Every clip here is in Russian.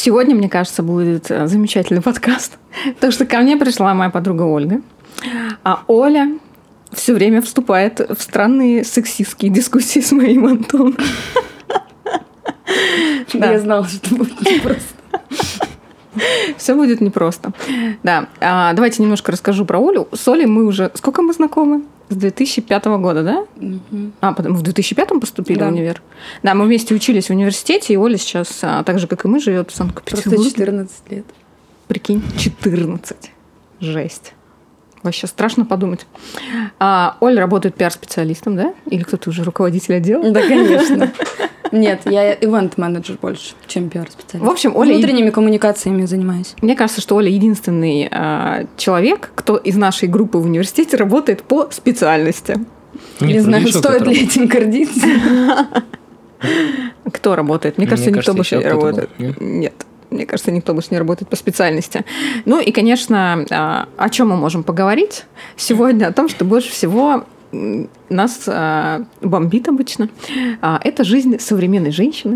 Сегодня, мне кажется, будет замечательный подкаст, потому что ко мне пришла моя подруга Ольга, а Оля все время вступает в странные сексистские дискуссии с моим Антоном. Я знала, что будет непросто. Все будет непросто. Да, давайте немножко расскажу про Олю. С Олей мы уже... Сколько мы знакомы? С 2005 года, да? Потом в 2005 поступили в универ? Да, мы вместе учились в университете, и Оля сейчас, так же, как и мы, живет в Санкт-Петербурге. Просто 14 лет. Прикинь, 14. Жесть. Вообще страшно подумать. Оля работает пиар-специалистом, да? Или кто-то уже руководитель отдела? Да, конечно. Нет, я ивент-менеджер больше, чем пиар-специалист. В общем, Оля... Внутренними коммуникациями занимаюсь. Мне кажется, что Оля единственный человек, кто из нашей группы в университете работает по специальности. Не знаю, стоит ли этим гордиться. Кто работает? Мне кажется, никто больше не работает. Нет. Мне кажется, никто больше не работает по специальности. Ну и, конечно, о чем мы можем поговорить сегодня? О том, что больше всего нас бомбит обычно. Это жизнь современной женщины.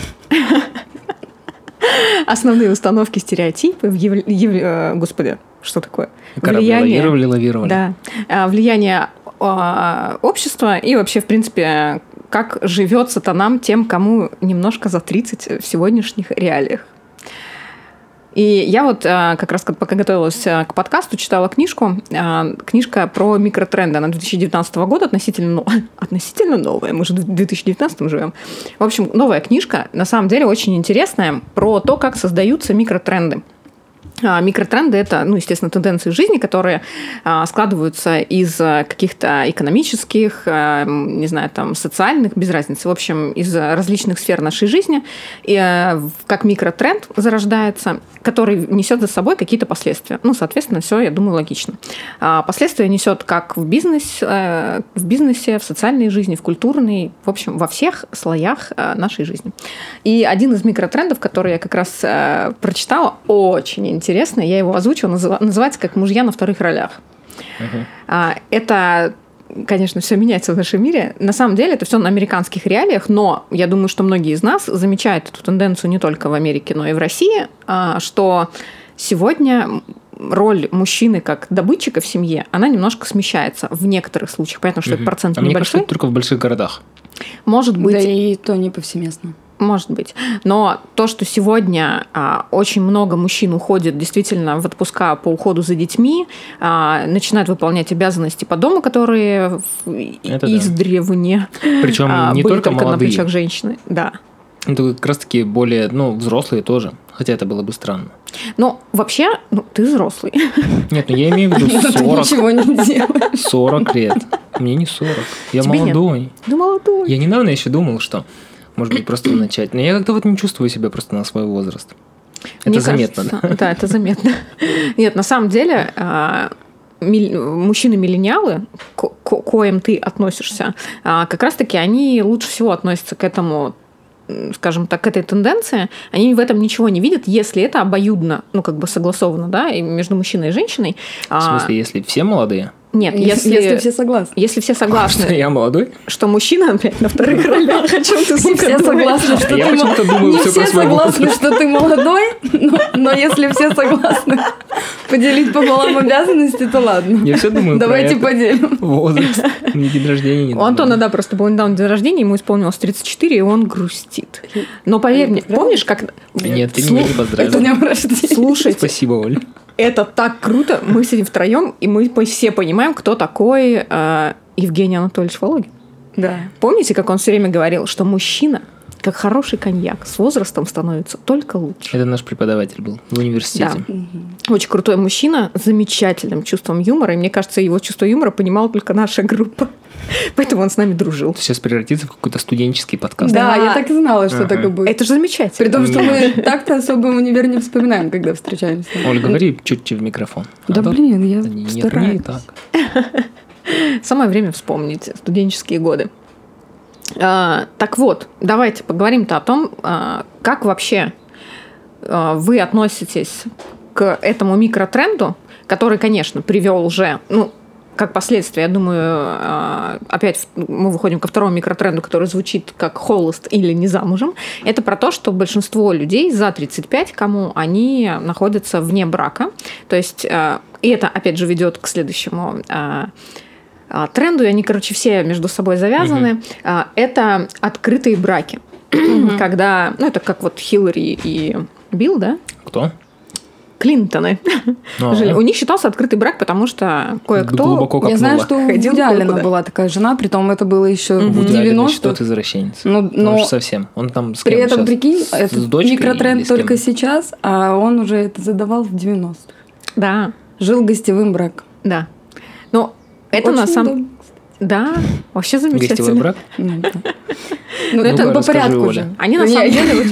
Основные установки, стереотипы. Господи, что такое? Лавировали. Да. Влияние общества и вообще, в принципе, как живет сатанам тем, кому немножко за 30 в сегодняшних реалиях. И я вот как раз пока готовилась к подкасту, читала книжку. Книжка про микротренды. Она 2019 года, относительно новая. Мы же в 2019 живем. В общем, новая книжка, на самом деле, очень интересная, про то, как создаются микротренды. Микротренды – это, естественно, тенденции жизни, которые складываются из каких-то экономических, не знаю, там, социальных, без разницы, в общем, из различных сфер нашей жизни, и как микротренд зарождается, который несет за собой какие-то последствия. Соответственно, все, я думаю, логично. Последствия несет как в бизнесе, в социальной жизни, в культурной, в общем, во всех слоях нашей жизни. И один из микротрендов, который я как раз прочитала, очень интересно, я его озвучила, называется как «Мужья на вторых ролях». Это, конечно, все меняется в нашем мире. На самом деле это все на американских реалиях, но я думаю, что многие из нас замечают эту тенденцию не только в Америке, но и в России, что сегодня роль мужчины как добытчика в семье, она немножко смещается в некоторых случаях. Понятно, что этот процент небольшой. Мне кажется, это только в больших городах. Может быть. Да и то не повсеместно. Может быть. Но то, что сегодня очень много мужчин уходит действительно в отпуска по уходу за детьми, начинают выполнять обязанности по дому, которые издревле причем не были только молодые. На плечах женщины. Да. Это как раз-таки более, взрослые тоже. Хотя это было бы странно. Вообще, ты взрослый. Нет, я имею в виду 40. Ты ничего не делаешь. 40 лет. Мне не 40. Я Тебе молодой. Нет. Да молодой. Я недавно еще думал, что, может быть, просто начать. Но я как-то не чувствую себя просто на свой возраст. Это заметно. Кажется, да, это заметно. Нет, на самом деле... мужчины-миллениалы, к коим ты относишься, как раз-таки они лучше всего относятся к этому, скажем так, к этой тенденции. Они в этом ничего не видят, если это обоюдно, согласовано, да, и между мужчиной и женщиной. В смысле, если все молодые? Нет, если все согласны. Если все согласны. Что я молодой? Что мужчина опять на вторых ролях. О чем ты, сука, все согласны, что я ты почему-то думаю не все про все свой согласны, возраст. что ты молодой, но если все согласны поделить пополам обязанности, то ладно. Я все думаю Давайте про это. поделим. Возраст. Мне день рождения не надо. У Антона, просто был недавно день рождения, ему исполнилось 34, и он грустит. Но поверь мне, помнишь, как... Нет, ты меня не поздравил. Это днем рождения. Слушайте. Спасибо, Оль. Это так круто. Мы сидим втроем, и мы все понимаем, кто такой Евгений Анатольевич Вологин. Да. Помните, как он все время говорил, что мужчина, как хороший коньяк, с возрастом становится только лучше. Это наш преподаватель был в университете. Да. Очень крутой мужчина с замечательным чувством юмора. И мне кажется, его чувство юмора понимала только наша группа. Поэтому он с нами дружил. Это сейчас превратится в какой-то студенческий подкаст. Да, я так и знала, что такое будет. Это же замечательно. При том, что мы так-то особо универ не вспоминаем, когда встречаемся. Оль, говори чуть-чуть в микрофон. Да блин, я Нет, стараюсь. не так. Самое время вспомнить студенческие годы. Так вот, давайте поговорим-то о том, как вообще вы относитесь к этому микротренду, который, конечно, привел уже, как последствие, я думаю, опять мы выходим ко второму микротренду, который звучит как холост или не замужем. Это про то, что большинство людей за 35, кому они находятся вне брака. То есть, и это, опять же, ведет к следующему тренду, и они, короче, все между собой завязаны. Это открытые браки. Когда, ну, это как вот Хиллари и Билл, да? Кто? Клинтоны. У них считался открытый брак, потому что кое-кто... Я знаю, что у Вуди Аллена была такая жена, притом это было еще в 90-х. Что-то извращенец. Но совсем. Он там с при этом, прикинь, это микротренд только только сейчас, а он уже это задавал в 90-х. Да. Жил гостевым браком. Да. Но это на самом... Да, вообще замечательно. Гостевой брак? Ну, это по порядку уже. Они на самом деле...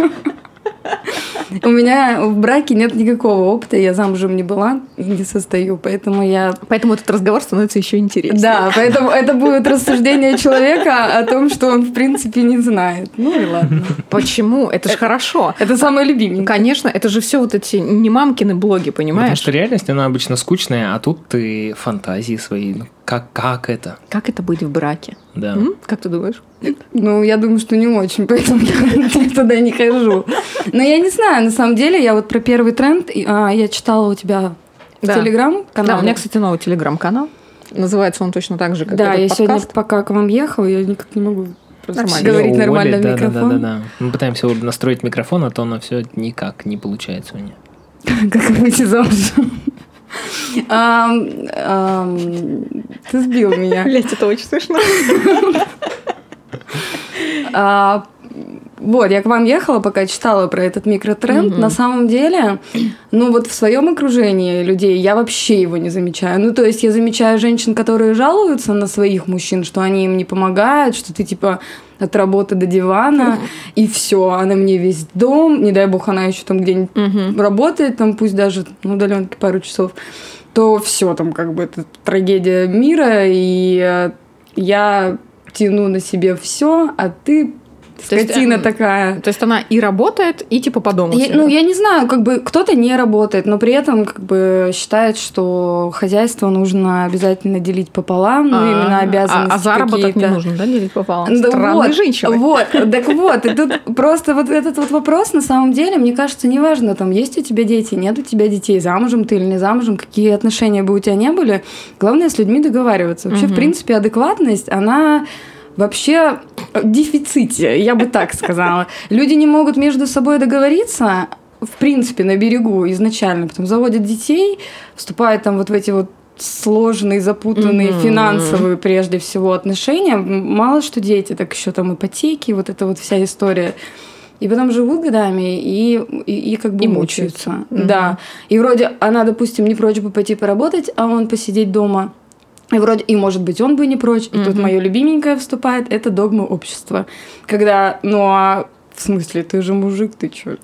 У меня в браке нет никакого опыта, я замужем не была и не состою, поэтому этот разговор становится еще интереснее. Да, поэтому это будет рассуждение человека о том, что он в принципе не знает. Ну и ладно. Почему? Это же хорошо. Это самое любимое. Конечно, это же все вот эти не мамкины блоги, понимаешь? Потому что реальность, она обычно скучная, а тут ты фантазии свои. Как это? Как это быть в браке? Да. Как ты думаешь? Ну, я думаю, что не очень, поэтому я туда не хожу. Но я не знаю, на самом деле, я вот про первый тренд, я читала у тебя в Телеграм-канале. Да, у меня, кстати, новый Телеграм-канал. Называется он точно так же, как да, этот я подкаст. сегодня, пока к вам ехала, я никак не могу нормально говорить нормально в микрофон. Да. Мы пытаемся настроить микрофон, а то оно все никак не получается у меня. Как выйти замуж? Ты сбил меня. Блять, это очень смешно. Вот, я к вам ехала, пока читала про этот микротренд. На самом деле, ну вот в своем окружении людей я вообще его не замечаю. Ну, то есть я замечаю женщин, которые жалуются на своих мужчин, что они им не помогают, что ты типа от работы до дивана, и все, она мне весь дом, не дай бог, она еще там где-нибудь работает, там пусть даже на удаленке пару часов, то все там как бы это трагедия мира, и я тяну на себе все, а ты скотина такая. То есть она и работает, и типа по дому. Я не знаю, как бы кто-то не работает, но при этом как бы считает, что хозяйство нужно обязательно делить пополам, ну именно обязанности а заработок какие-то. не нужно, да, делить пополам? Да странные женщины. Вот, так вот, и тут просто вот этот вот вопрос, на самом деле, мне кажется, неважно, там, есть у тебя дети, нет у тебя детей, замужем ты или не замужем, какие отношения бы у тебя не были, главное с людьми договариваться. Вообще, в принципе, адекватность, она вообще в дефиците, я бы так сказала. Люди не могут между собой договориться, в принципе, на берегу изначально, потом заводят детей, вступают там вот в эти вот сложные, запутанные, финансовые, прежде всего, отношения. Мало что дети, так еще там ипотеки, вот эта вот вся история. И потом живут годами и как бы мучаются. Да. И вроде она, допустим, не прочь бы пойти поработать, а он посидеть дома. И вроде, и может быть, он бы не прочь. И тут моё любименькое вступает, это догма общества. Когда, ну а в смысле, ты же мужик, ты чё?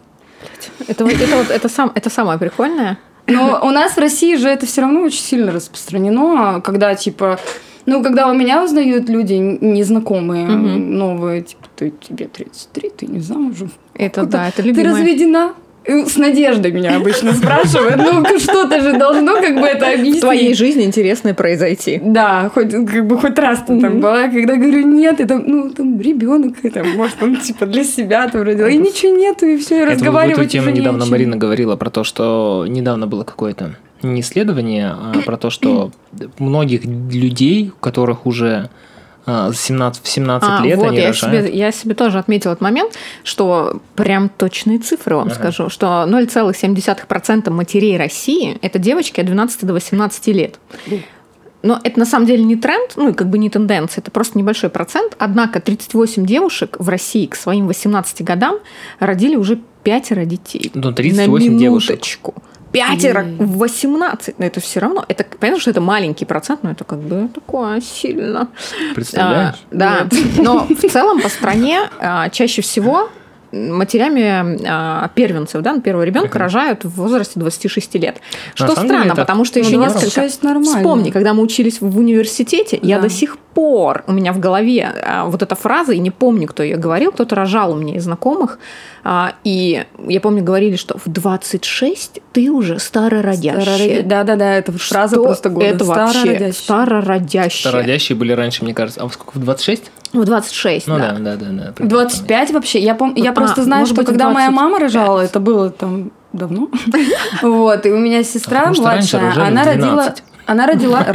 Это самое прикольное. Но у нас в России же это все равно очень сильно распространено, когда типа, ну, когда у меня узнают люди незнакомые, новые, типа, тебе 33, ты не замужем. Это да, это любимое. Ты разведена? С надеждой меня обычно спрашивают. Ну, что-то же должно как бы это объяснить. В твоей жизни интересное произойти. Да, хоть раз ты там была, когда говорю, нет, это, ну, там, ребенок, может, он, типа, для себя там родил. И ничего нету, и все, и разговаривать уже не о чем. Недавно Марина говорила про то, что недавно было какое-то не исследование, а про то, что многих людей, у которых уже в 17 лет вот, они рожают. Я себе тоже отметила этот момент, что прям точные цифры вам скажу, что 0,7% матерей России – это девочки от 12 до 18 лет. Но это на самом деле не тренд, ну и как бы не тенденция, это просто небольшой процент. Однако 38 девушек в России к своим 18 годам родили уже 5 детей. Ну, 38 девушек. 5 в 18. Но это все равно. Это, понятно, что это маленький процент, но это как бы такое сильно. Представляешь? Да. Но в целом по стране чаще всего матерями первенцев, да, первого ребенка рожают в возрасте 26 лет. Что странно, потому что еще несколько... Вспомни, когда мы учились в университете, я до сих пор, у меня в голове вот эта фраза, и не помню, кто ее говорил, кто-то рожал у меня из знакомых, и я помню, говорили, что в 26 ты уже старородящая. Да-да-да, это фраза просто года. Это вообще старородящая. Старородящие были раньше, мне кажется. А в сколько, в 26? В 26, ну, да. Да. 25 вообще. Я просто знаю, что когда моя мама рожала, это было там давно. Вот, и у меня сестра младшая, она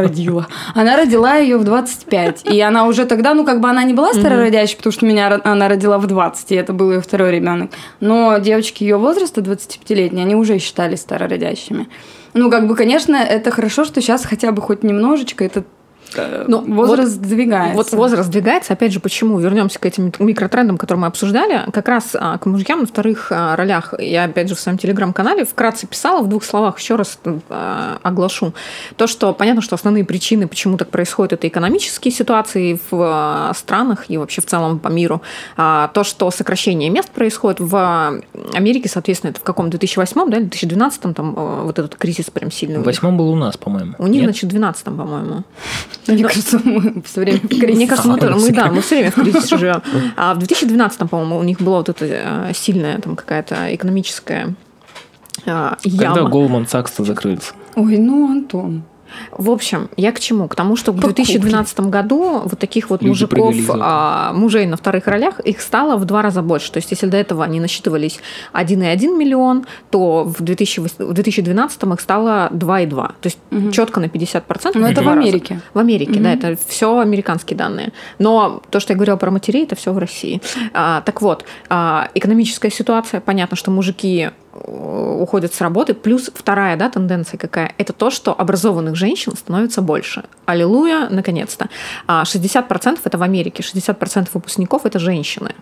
родила ее в 25. И она уже тогда, она не была старородящей, потому что она родила в 20, и это был ее второй ребенок. Но девочки ее возраста, 25-летние, они уже считались старородящими. Конечно, это хорошо, что сейчас хотя бы хоть немножечко это возраст сдвигается. Вот возраст сдвигается. Опять же, почему? Вернемся к этим микротрендам, которые мы обсуждали. Как раз к мужьям на вторых ролях. Я, опять же, в своем телеграм-канале вкратце писала в 2 словах, еще раз оглашу. То, что понятно, что основные причины, почему так происходит, это экономические ситуации в странах и вообще в целом по миру. То, что сокращение мест происходит в Америке, соответственно, это в каком 2008, да, 2012 там вот этот кризис прям сильный. В 2008 был у нас, по-моему. У них, значит, в 2012, по-моему. Мне кажется, мы все время в кризисе. Мне кажется, мы все время в кризисе живем. А в 2012, по-моему, у них была вот эта сильная там какая-то экономическая яма. Когда Goldman Sachs закрылся? Ой, Антон. В общем, я к чему? К тому, что в 2012 году вот таких вот мужиков, мужей на вторых ролях, их стало в 2 раза больше. То есть, если до этого они насчитывались 1,1 миллион, то в 2012 их стало 2,2. То есть, четко на 50%. Но это в Америке. В Америке, да, это все американские данные. Но то, что я говорила про матерей, это все в России. Так вот, экономическая ситуация, понятно, что мужики уходят с работы. Плюс вторая, да, тенденция какая? Это то, что образованных женщин становится больше. Аллилуйя, наконец-то. 60% это в Америке, 60% выпускников это женщины.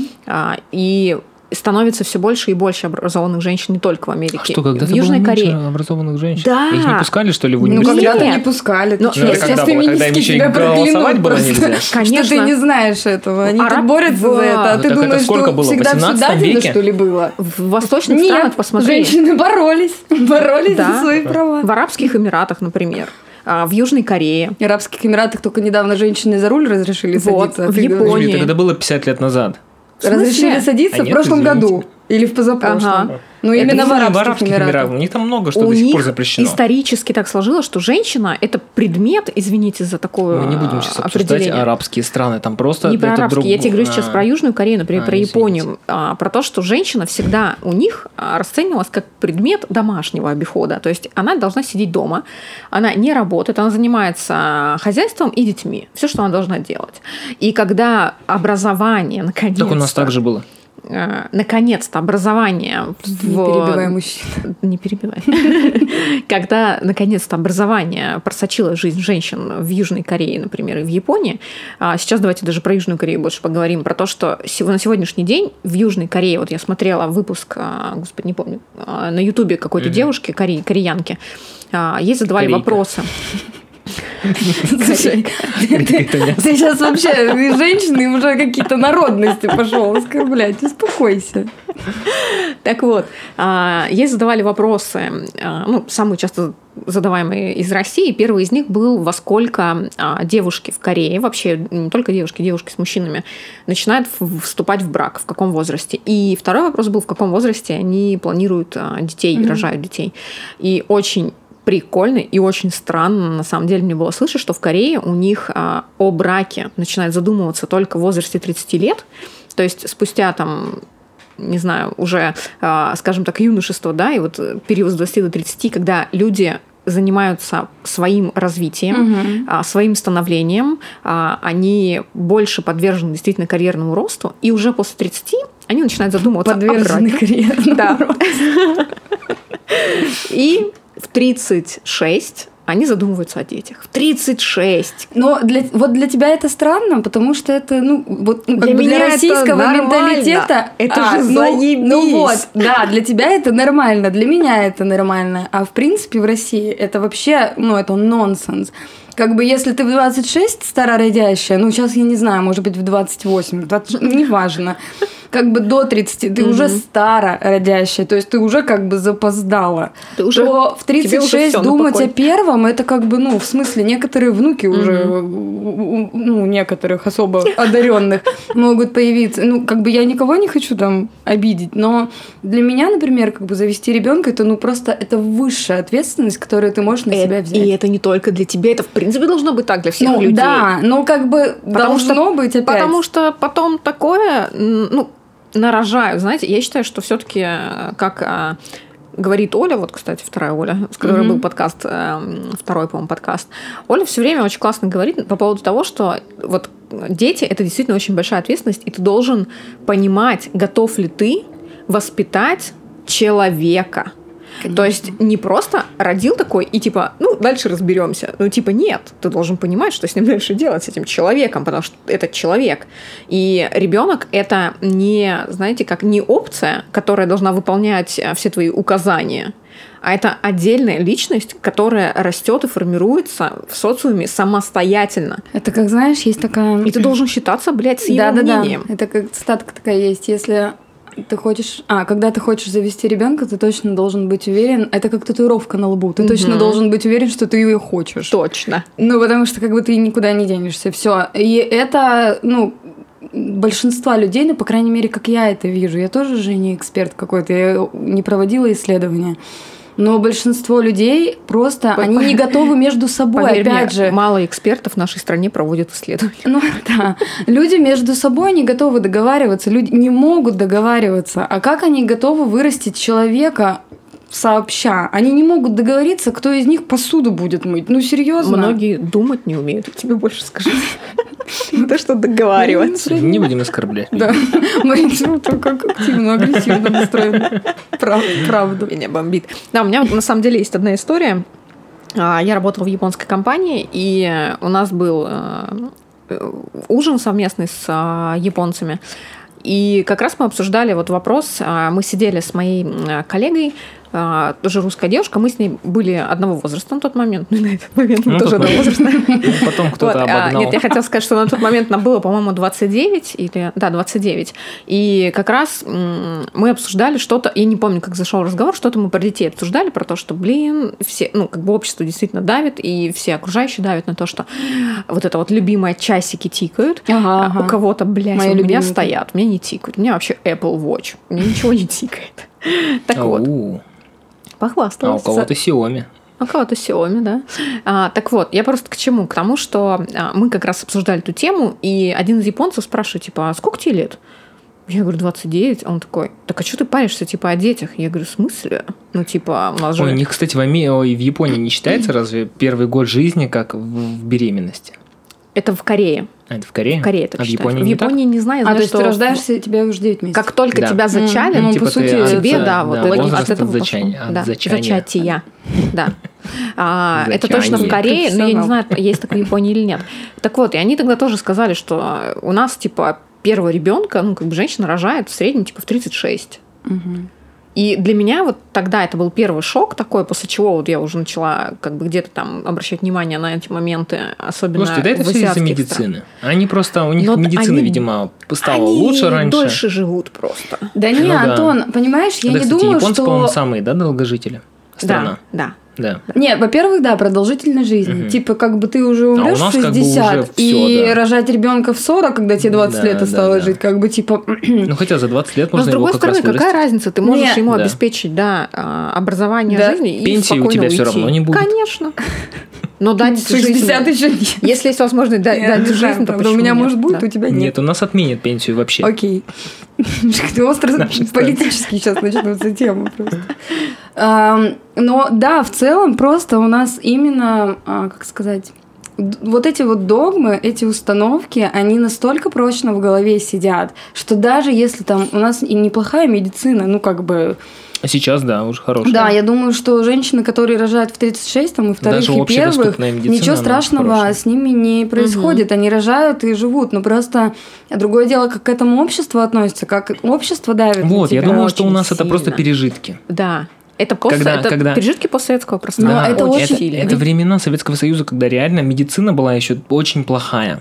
И становится все больше и больше образованных женщин не только в Америке. А что, когда-то в Южной было Корее. меньше образованных женщин? Да. Их не пускали, что ли, в университет? Когда-то не пускали. Это когда было? Когда им еще и голосовать было нельзя? Конечно. Что ты не знаешь этого. Они тут борются за это. А ты думаешь, что всегда все дадено, что ли, было? В восточных странах, посмотри. Женщины боролись за свои права. В Арабских Эмиратах, например. В Южной Корее. В Арабских Эмиратах только недавно женщины за руль разрешили садиться. В Японии. Это было 50 лет назад. Разрешили садиться в прошлом году. Или в позапрошлом. Ну, именно в Арабских Эмиратах. У них там много что до сих пор запрещено. Исторически так сложилось, что женщина – это предмет, извините за такое определение. Мы не будем сейчас обсуждать арабские страны, там просто… Не про арабские, я тебе говорю сейчас про Южную Корею, например, про Японию. Про то, что женщина всегда у них расценивалась как предмет домашнего обихода. То есть она должна сидеть дома, она не работает, она занимается хозяйством и детьми. Все, что она должна делать. И когда образование, наконец-то… Так у нас так же было. Наконец-то образование... Не перебивай мужчин. Не перебивай. Когда наконец-то образование просочило в жизнь женщин в Южной Корее, например, и в Японии, сейчас давайте даже про Южную Корею больше поговорим, про то, что на сегодняшний день в Южной Корее, вот я смотрела выпуск, господи, не помню, на Ютубе какой-то девушки, кореянки, ей задавали вопросы. Слушай, ты сейчас вообще из женщины уже какие-то народности пошел оскорблять. Успокойся. Так вот, ей задавали вопросы, самые часто задаваемые из России. Первый из них был, во сколько девушки в Корее, вообще не только девушки с мужчинами, начинают вступать в брак, в каком возрасте. И второй вопрос был, в каком возрасте они планируют детей, рожают детей. И очень прикольно и очень странно, на самом деле, мне было слышать, что в Корее у них о браке начинают задумываться только в возрасте 30 лет, то есть спустя там, не знаю, уже, скажем так, юношество, да, и вот период с 20 до 30, когда люди занимаются своим развитием, своим становлением, они больше подвержены действительно карьерному росту, и уже после 30 они начинают задумываться о браке. Подвержены карьерному росту. И в 36 они задумываются о детях. В 36. Но для тебя это странно, потому что это, для российского менталитета... Это же заебись. Для тебя это нормально, для меня это нормально. А в принципе в России это вообще, это нонсенс. Если ты в 26 старородящая, сейчас я не знаю, может быть в 28, неважно. как бы до 30, ты уже старородящая, то есть ты уже как бы запоздала. Ты уже, то в 36 думать о первом, это как бы, ну, в смысле, некоторые внуки уже, ну, некоторых особо одаренных могут появиться. Ну, как бы я никого не хочу там обидеть, но для меня, например, как бы завести ребенка, это, ну, просто это высшая ответственность, которую ты можешь на себя взять. И это не только для тебя, это в принципе должно быть так для всех людей. Да, но как бы должно быть опять. Потому что потом такое, ну, нарожают, знаете, я считаю, что все-таки, как говорит Оля, вот, кстати, вторая Оля, с которой был подкаст, второй, по-моему, подкаст, Оля все время очень классно говорит по поводу того, что вот дети – это действительно очень большая ответственность, и ты должен понимать, готов ли ты воспитать человека. Конечно. То есть не просто родил такой и типа, ну, дальше разберемся. Ну, типа, нет, ты должен понимать, что с ним дальше делать, с этим человеком, потому что это человек. И ребенок это не, знаете, как не опция, которая должна выполнять все твои указания, а это отдельная личность, которая растет и формируется в социуме самостоятельно. Это как, знаешь, есть такая... И ты должен считаться, блядь, с его мнением. Это как цитатка такая есть, если... Ты хочешь... когда ты хочешь завести ребенка, ты точно должен быть уверен. Это как татуировка на лбу. Ты точно должен быть уверен, что ты ее хочешь. Точно. Ну, потому что как бы ты никуда не денешься. Все. И это, ну, большинство людей, ну, по крайней мере, как я это вижу. Я тоже же не эксперт какой-то. Я не проводила исследования. Но большинство людей просто, они не готовы между собой, поверь опять мне, же. Мало экспертов в нашей стране проводят исследования. Ну да, люди между собой не готовы договариваться, люди не могут договариваться. А как они готовы вырастить человека сообща? Они не могут договориться, кто из них посуду будет мыть. Ну, серьезно. Многие думать не умеют, я тебе больше скажу. Не то, что договариваться. Не будем оскорблять. Да. Марина, как активно, агрессивно настроена. Правда. Меня бомбит. Да, у меня на самом деле есть одна история. Я работала в японской компании, и у нас был ужин совместный с японцами. И как раз мы обсуждали вот вопрос, мы сидели с моей коллегой, тоже русская девушка, мы с ней были одного возраста на тот момент, на этот момент мы тоже одного возраста. Потом кто-то обогнал. Нет, я хотела сказать, что на тот момент нам было, по-моему, 29, или, да, 29, и как раз мы обсуждали что-то, я не помню, как зашел разговор, что-то мы про детей обсуждали, про то, что, блин, все, ну, как бы общество действительно давит, и все окружающие давят на то, что вот это вот любимые часики тикают, у кого-то, блядь, у меня стоят, у меня не тикают, у меня вообще Apple Watch, у меня ничего не тикает. Так вот. Похвасталась. А у кого-то Xiaomi. У кого-то Xiaomi, да. Так вот, я просто к чему? К тому, что мы как раз обсуждали эту тему, и один из японцев спрашивает, типа, а сколько тебе лет? Я говорю, 29. А он такой, так а что ты паришься, типа, о детях? Я говорю, в смысле? Ну, типа, у нас же... Ой, у них, кстати, в Японии не считается разве первый год жизни как в беременности? Это в Корее. А, это в Корее? В Корее так а считается. В Японии не знаю. То есть ты рождаешься, тебе уже 9 месяцев. Как только тебя зачали, ну, типа по сути, тебе, да, вот возраст от этого зачатия. Да. Это точно в Корее, но я не знаю, есть так в Японии или нет. Так вот, и они тогда тоже сказали, что у нас, типа, первого ребенка, ну, как бы женщина рожает в среднем, типа, в 36. И для меня вот тогда это был первый шок такой, после чего вот я уже начала как бы где-то там обращать внимание на эти моменты, особенно Слушайте, да это все из-за медицины. Они просто, у них медицина, видимо, стала лучше раньше. Они дольше живут просто. Да не, Антон, понимаешь, я не думаю, японцы, что... по-моему, самые, да, долгожители? Страна. Да. Нет, во-первых, да, продолжительность жизни. Типа, как бы ты уже умрешь в 60, как бы и рожать ребенка в 40, когда тебе 20 лет осталось жить, как бы типа. Ну, хотя за 20 лет можно его как раз вырастить. Но с другой стороны, какая разница? Ты можешь ему обеспечить, образование жизни и пенсии у тебя все равно не будет. Конечно. Но дать 60 еще нет. Если есть возможность дать жизнь, то почему у меня может быть, у тебя нет. Нет, у нас отменят пенсию вообще. Окей. Остро политически сейчас начнутся темы просто. Но да, в целом просто у нас именно, как сказать, вот эти вот догмы, эти установки, они настолько прочно в голове сидят, что даже если там у нас и неплохая медицина, ну как бы... А сейчас, да, уже хорошая. Да, я думаю, что женщины, которые рожают в 36, там, и вторых, даже и первых, ничего страшного с ними не происходит. Они рожают и живут. Но просто другое дело, как к этому обществу относится, как общество давит. Вот, я думаю, что у нас это просто пережитки. Да. Это пережитки постсоветского пространства. Это времена Советского Союза, когда реально медицина была еще очень плохая.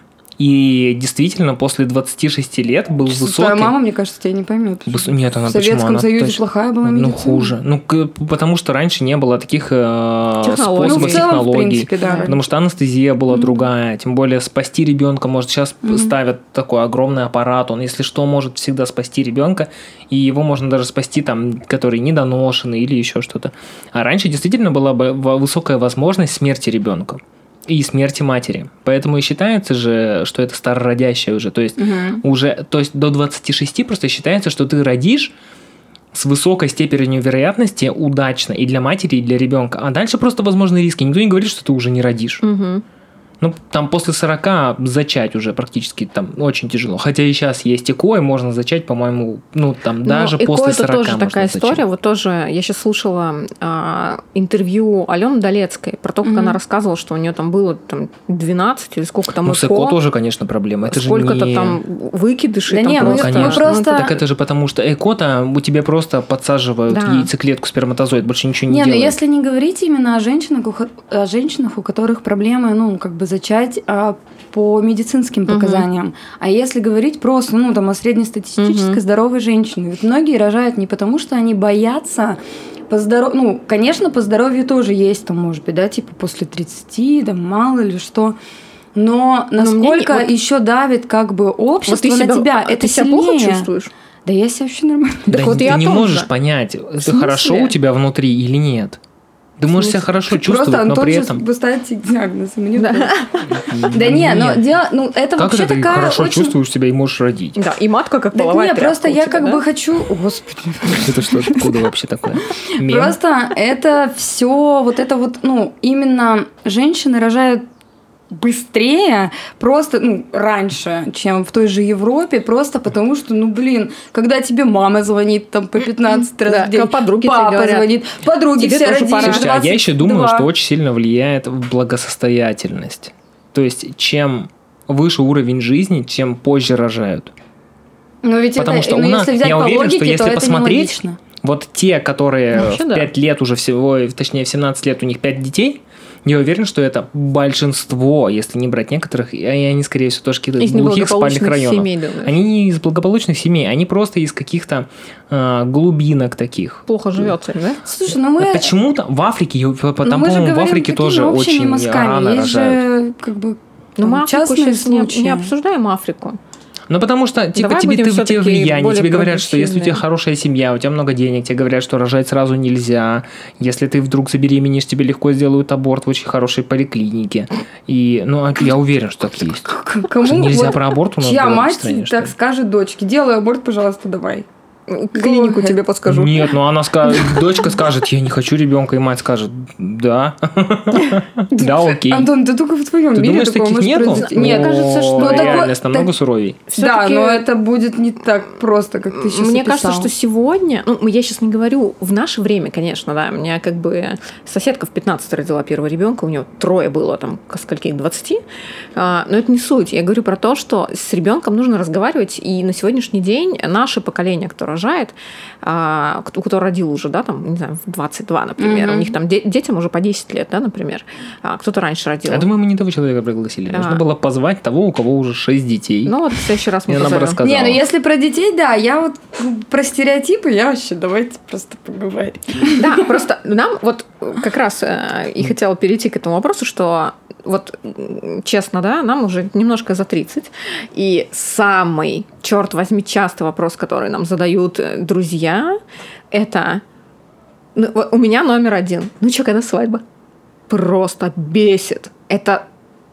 И действительно, после 26 лет был высокий... Твоя мама, мне кажется, тебя не поймет. Нет, она в Советском Союзе точно... плохая была медицина. хуже. Потому что раньше не было таких способов, технологий. В принципе, да. Потому что анестезия была другая. Тем более спасти ребенка, может, сейчас ставят такой огромный аппарат. Он, если что, может всегда спасти ребенка. И его можно даже спасти, там, который недоношенный или еще что-то. А раньше действительно была высокая возможность смерти ребенка. И смерти матери. Поэтому и считается же, что это старородящая уже. То есть, до 26 просто считается, что ты родишь с высокой степенью вероятности удачно и для матери, и для ребенка. А дальше просто возможны риски. Никто не говорит, что ты уже не родишь. Ну, там после 40 зачать уже практически там очень тяжело. Хотя и сейчас есть ЭКО, и можно зачать, по-моему, даже после 40 это тоже можно такая зачать. история. Вот тоже я сейчас слушала интервью Алены Долецкой про то, как она рассказывала, что у нее там было 12 или сколько там ЭКО. С ЭКО тоже, конечно, проблема. Это сколько-то же там выкидышей. Да там нет, просто... мы просто... Так это же потому, что ЭКО-то у тебя просто подсаживают яйцеклетку, сперматозоид, больше ничего не делают. Но если не говорить именно о женщинах, у которых проблемы, зачать по медицинским показаниям. А если говорить просто, о среднестатистической здоровой женщине. Ведь многие рожают не потому, что они боятся конечно, по здоровью тоже есть, может быть, после 30, мало ли что. Но насколько еще давит общество на тебя, это ты себя сильнее. плохо чувствуешь? Да я себя вообще нормально. Ты не можешь понять, это хорошо у тебя внутри или нет. Ты можешь себя хорошо чувствовать, но при этом... Просто Антон сейчас диагноз. Да не, но дело... это как вообще это ты такая хорошо очень... чувствуешь себя и можешь родить? Да, и матка как половая тряпка. Просто я хочу... Господи. Это что, откуда вообще такое? Просто это все именно женщины рожают быстрее, просто, раньше, чем в той же Европе, просто потому что, когда тебе мама звонит по 15 раз в день, подруги папа звонит, подруги все родили. Слушайте, а я еще думаю, что очень сильно влияет благосостоятельность. То есть, чем выше уровень жизни, тем позже рожают. Потому что у нас, я уверен, что если посмотреть, вот те, которые в 5 лет уже всего, точнее в 17 лет у них 5 детей, я уверен, что это большинство, если не брать некоторых, и они, скорее всего, тоже какие-то из глухих спальных районов. Семей, они не из благополучных семей, они просто из каких-то глубинок таких. Плохо живется, да? Слушай, мы... Почему-то в Африке, по-моему, в Африке тоже очень рано рожают. Мы Африку сейчас не обсуждаем Африку. Потому что тебе влияние, тебе говорят, что если у тебя хорошая семья, у тебя много денег, тебе говорят, что рожать сразу нельзя. Если ты вдруг забеременеешь, тебе легко сделают аборт в очень хорошей поликлинике. И, я уверен, что так есть. Кому нельзя про аборт у нас чья мать стране, так скажет дочке: делай аборт, пожалуйста, давай. Клинику тебе подскажу. Нет, она скажет, дочка скажет: я не хочу ребенка, и мать скажет: да. Да, окей. Антон, ты только в твоем мире думаешь, такого таких нету? Мне кажется, что реальность намного суровей. Да, но это будет не так просто, как ты сейчас Мне кажется, что сегодня, я сейчас не говорю в наше время, конечно, да, у меня соседка в 15 родила первого ребенка, у нее 3 было скольких, 20, но это не суть. Я говорю про то, что с ребенком нужно разговаривать, и на сегодняшний день наше поколение, которое рожает, кто родил уже, не знаю, в 22, например, у них там детям уже по 10 лет, например, кто-то раньше родил. Я думаю, мы не того человека пригласили. Нужно было позвать того, у кого уже 6 детей. В следующий раз мы позовем. Не, если про детей, да, я про стереотипы, давайте просто поговорим. Да, просто нам как раз и хотела перейти к этому вопросу, что честно, нам уже немножко за 30, и самый, черт возьми, частый вопрос, который нам задают друзья, это у меня номер 1. Когда свадьба? Просто бесит. Это,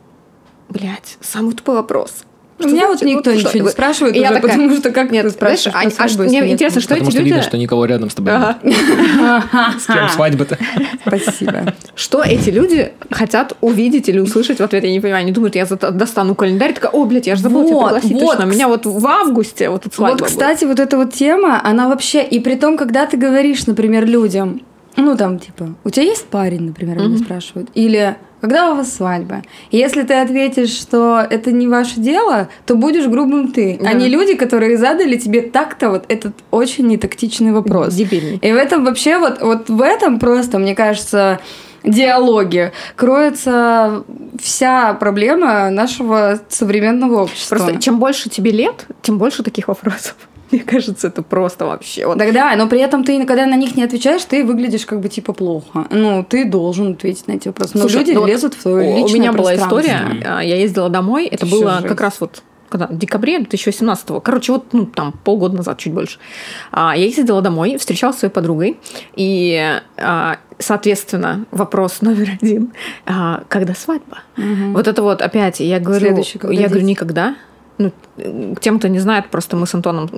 самый тупой вопрос. Меня никто ничего не спрашивает уже, потому что как ты спрашиваешь? Мне интересно, что эти люди... Потому что видно, что никого рядом с тобой нет. С кем свадьба-то? Спасибо. Что эти люди хотят увидеть или услышать в ответ? Я не понимаю. Они думают, я достану календарь, такая: я же забыла тебя пригласить. Точно. У меня в августе эта свадьба. Кстати, эта тема, она вообще... И при том, когда ты говоришь, например, людям, у тебя есть парень, например, они спрашивают, или... Когда у вас свадьба? И если ты ответишь, что это не ваше дело, то будешь грубым ты, а не люди, которые задали тебе так-то этот очень нетактичный вопрос. Дебильный. И в этом вообще, в этом просто, мне кажется, диалоге кроется вся проблема нашего современного общества. Просто чем больше тебе лет, тем больше таких вопросов. Мне кажется, это просто вообще... Вот. Да, но при этом ты, когда на них не отвечаешь, ты выглядишь как бы типа плохо. Ну, ты должен ответить на эти вопросы. Но Слушай, люди лезут в твое личное У меня была пространство. история, я ездила домой, это Ещё было жесть. как раз вот когда, в декабре 2018-го. Короче, вот там полгода назад, чуть больше. Я ездила домой, встречалась с своей подругой, и, соответственно, вопрос номер 1. Когда свадьба? Мгм. Вот это вот опять, я говорю, Следующий, когда дети? никогда. Ну, тем, кто не знает, просто мы с Антоном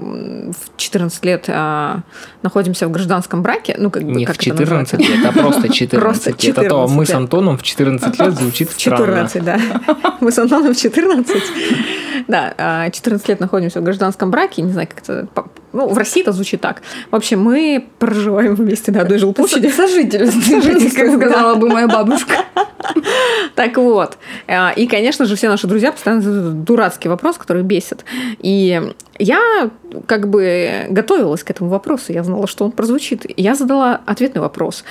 в 14 лет находимся в гражданском браке. Ну, как бы, Не как в это 14 называется? лет, а просто 14 Просто лет. А то 14 мы с лет. Антоном в 14 лет звучит В странно. 14, да. Мы с Антоном в 14. Да, 14 лет находимся в гражданском браке. Не знаю, как это... Ну, в России это звучит так. В общем, мы проживаем вместе на одной жилплощади. Сожительство, как сказала бы моя бабушка. Так вот. И, конечно же, все наши друзья постоянно задают дурацкий вопрос, который бесит. И я как бы готовилась к этому вопросу. Я знала, что он прозвучит. И я задала ответный вопрос,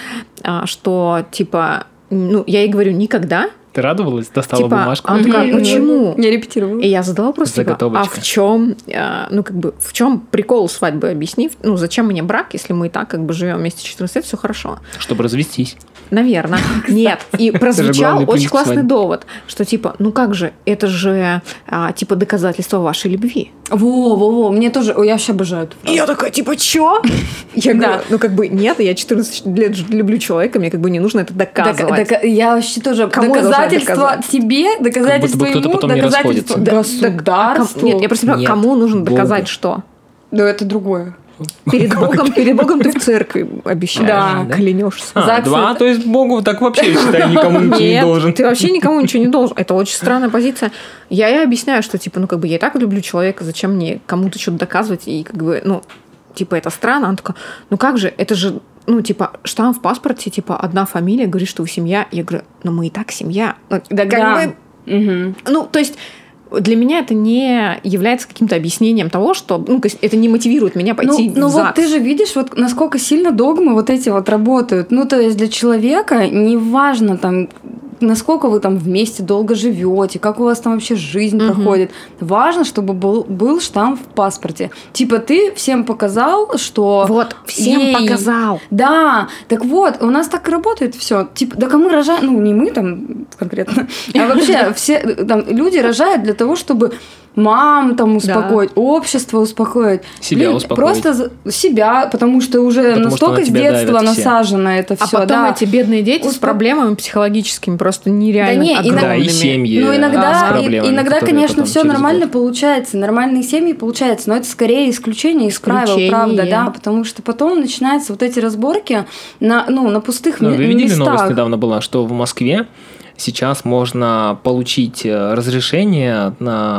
что типа... Ну, я ей говорю, никогда. Ты радовалась? Достала Типа, бумажку? она такая, почему? Я репетировала. И я задала вопрос, типа, Заготовочка. в чем, ну, как бы, в чем прикол свадьбы, объясни, ну, зачем мне брак, если мы и так, как бы, живем вместе 14 лет, все хорошо. Чтобы развестись. Наверное. Нет. И прозвучал главный очень принцип классный свадьбы. довод, что, типа, ну, как же, это же, типа, доказательство вашей любви. Во, мне тоже... Ой, я вообще обожаю эту И фразу. я такая, типа, чё? Я Да. говорю, ну, как бы, нет, я 14 лет люблю человека, мне, как бы, не нужно это доказывать. Я вообще тоже... Кому я должна доказательство доказать? тебе, доказательство Как будто бы кто-то ему, потом не доказательство расходится. государству. Нет, я просто не понимаю, Нет, кому нужно Богу. доказать что? Да, это другое. Перед Богом ты в церкви обещаешь. Да. Клянешься. ЗАГС Два, это- то есть Богу так вообще, считай, никому ничего не Нет, должен. ты вообще никому ничего не должен. Это очень странная позиция. Я ей объясняю, что, типа, ну, как бы, я и так люблю человека, зачем мне кому-то что-то доказывать, и, как бы, ну, типа, это странно. Она такая, ну, как же, это же, ну, типа, штамп в паспорте, типа, одна фамилия, говорит, что вы семья. Я говорю, ну, мы и так семья. Ну, как бы, Мгм. ну, то есть... Для меня это не является каким-то объяснением того, что, ну, то есть это не мотивирует меня пойти Ну в вот ЗАГС. ты же видишь, вот насколько сильно догмы вот эти вот работают. Ну, то есть для человека неважно там, насколько вы там вместе долго живете, как у вас там вообще жизнь проходит. Важно, чтобы был штамп в паспорте. Типа ты всем показал, что... Вот, всем ей- показал. Да, так вот, у нас так и работает все. Типа, да кому рожают, ну не мы там конкретно, а вообще все там люди рожают для того, чтобы мам там успокоить, общество успокоить. Себя успокоить. Просто себя, потому что уже Потому что настолько на с тебя детства давят все. насажено это А все. потом Да. эти бедные дети с проблемами психологическими просто нереально Да не, огромными. Да, и семьи Ну, с иногда, проблемами, иногда которые конечно, потом все через нормально год. получается, нормальные семьи получается, но это скорее исключение из правил, Исключение. правда, да, потому что потом начинаются вот эти разборки на пустых Ну, вы видели, местах. новость недавно была, что в Москве сейчас можно получить разрешение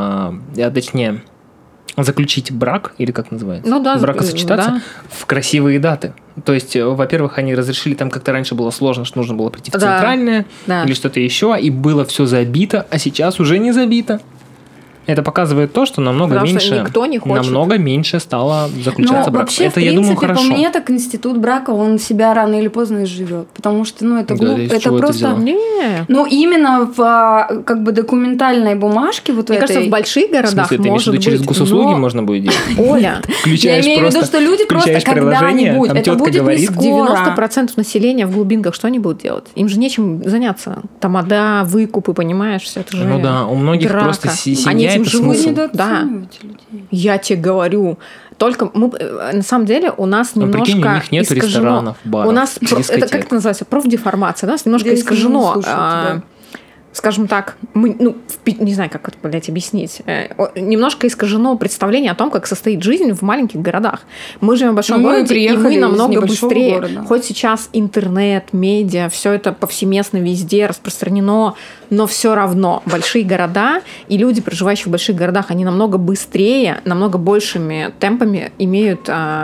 точнее, заключить брак, или как называется? Ну да, бракосочетаться да. в красивые даты. То есть, во-первых, они разрешили, там как-то раньше было сложно, что нужно было прийти в Да. центральное Да. или что-то еще, и было все забито, а сейчас уже не забито. Это показывает то, что намного Потому что меньше, никто не хочет. намного меньше стало заключаться Ну, брак. вообще, Это, в я принципе, думаю, хорошо. по мне, так институт брака, он себя рано или поздно изживет. Потому что, это Да, глупо. из Это чего это просто... взяла? Не. Ну, именно в как бы документальной бумажке вот Мне этой... кажется, в больших В городах смысле, ты имеешь в может виду, через быть, госуслуги но- можно будет делать? Оля, Я Включаешь имею в виду, просто- что люди просто включаешь приложение, когда-нибудь, там это тетка будет не говорит, скоро. 90% населения в глубинках что они будут делать? Им же нечем заняться. Тамада, выкупы, понимаешь, все это же Ну да, у многих драка. просто семья Они этим это живут. смысл. Да. Недооценивайте людей. Я тебе говорю. Только мы, на самом деле, у нас Ну, немножко прикинь, у них нет искажено. ресторанов, баров, У нас это дискотек. как это называется? Профдеформация. У нас немножко Я если не искажено. слушаю тебя. Скажем так, мы, не знаю, как это, блядь, объяснить. Немножко искажено представление о том, как состоит жизнь в маленьких городах. Мы живем в большом Ну, мы городе, и приехали мы из намного небольшого быстрее. города. Хоть сейчас интернет, медиа, все это повсеместно везде распространено, но все равно большие города и люди, проживающие в больших городах, они намного быстрее, намного большими темпами имеют,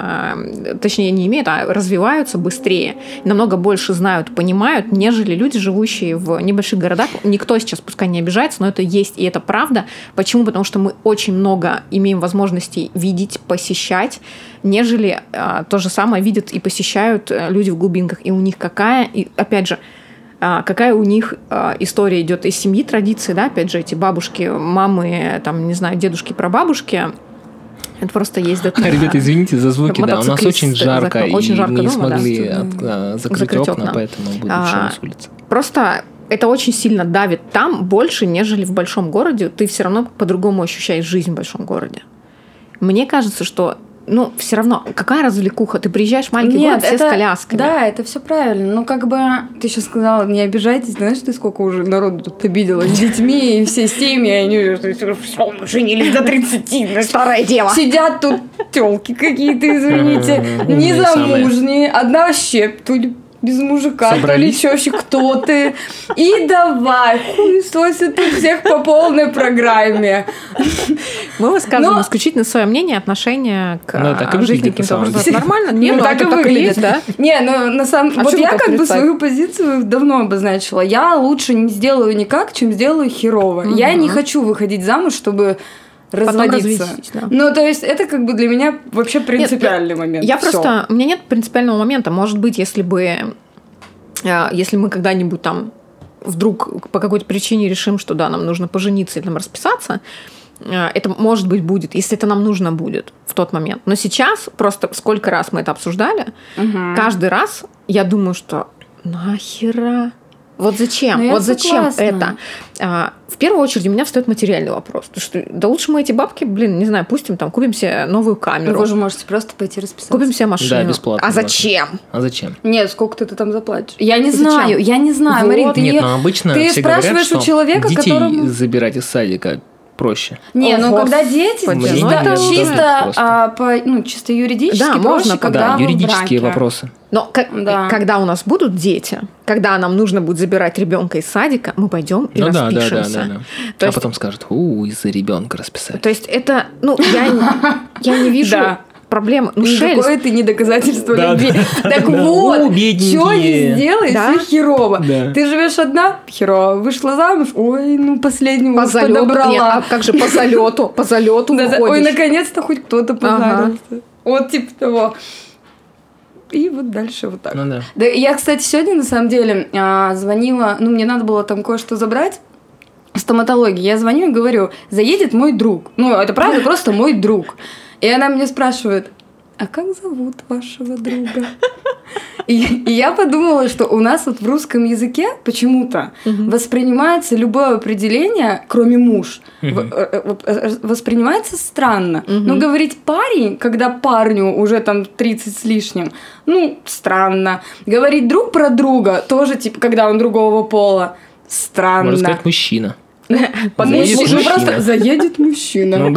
точнее не имеют, а развиваются быстрее, намного больше знают, понимают, нежели люди, живущие в небольших городах. Никто сейчас пускай не обижается, но это есть, и это правда. Почему? Потому что мы очень много имеем возможностей видеть, посещать, нежели то же самое видят и посещают люди в глубинках. И у них какая... И опять же, какая у них история идет из семьи, традиции, да, опять же, эти бабушки, мамы, там, не знаю, дедушки, прабабушки. Это просто ездят. Ребята, извините за звуки, да, у нас очень жарко, и очень жарко мы не дома, смогли да. закрыть окна, поэтому будет шум с улицы. Просто это очень сильно давит там больше, нежели в большом городе. Ты все равно по-другому ощущаешь жизнь в большом городе. Мне кажется, что все равно, какая развлекуха? Ты приезжаешь в маленький город, все с колясками. Да, это все правильно. Ну, как бы, ты сейчас сказала, не обижайтесь, знаешь, ты сколько уже народу тут обиделась с детьми, и все с теми, они все, мы женились до 30, старая дева. Сидят тут тёлки какие-то, извините, незамужние, одна вообще, то ли без мужика, то ли еще вообще кто ты. И давай, хуесосят тут всех по полной программе. Мы высказываем исключительно свое мнение, отношение к жизни каким-то образом. Нормально? Не, так и выглядит, да? Не, на самом деле, вот я как бы свою позицию давно обозначила. Я лучше не сделаю никак, чем сделаю херово. Я не хочу выходить замуж, чтобы разводиться. Да. Ну, то есть, это как бы для меня вообще принципиальный момент. У меня нет принципиального момента. Может быть, если мы когда-нибудь там вдруг по какой-то причине решим, что да, нам нужно пожениться или нам расписаться, это, может быть, будет, если это нам нужно будет в тот момент. Но сейчас, просто сколько раз мы это обсуждали, каждый раз я думаю, что нахера? Вот зачем? Вот зачем это? В первую очередь у меня встает материальный вопрос. Потому что да лучше мы эти бабки, не знаю, пустим там, купим себе новую камеру. Вы же можете просто пойти расписаться. Купим себе машину. Да, бесплатно. А зачем? Нет, сколько ты там заплатишь? Я не знаю, вот. Марин, ты обычно ты все спрашиваешь говорят, у человека, детей которому... забирать из садика проще. Не, когда дети, чисто юридически да, можно, когда юридические вопросы. Но когда у нас будут дети, когда нам нужно будет забирать ребенка из садика, мы пойдем и распишемся. А потом скажут, из-за ребенка расписать. То есть это, я не вижу проблемы. Никакое ты не доказательство любви. Так вот, что не сделаешь, все херово. Ты живешь одна, херово. Вышла замуж, последнего по залету подобрала. Нет, а как же по залету выходишь. Ой, наконец-то хоть кто-то позарился. Вот типа того. И вот дальше вот так. Да, я, кстати, сегодня, на самом деле, звонила, мне надо было там кое-что забрать в стоматологии. Я звоню и говорю, заедет мой друг. Это правда просто мой друг. И она меня спрашивает, а как зовут вашего друга? И я подумала, что у нас вот в русском языке почему-то воспринимается любое определение, кроме муж, воспринимается странно. Но говорить парень, когда парню уже там 30 с лишним, странно. Говорить друг про друга, тоже типа, когда он другого пола, странно. Можно сказать мужчина. Просто заедет мужчина.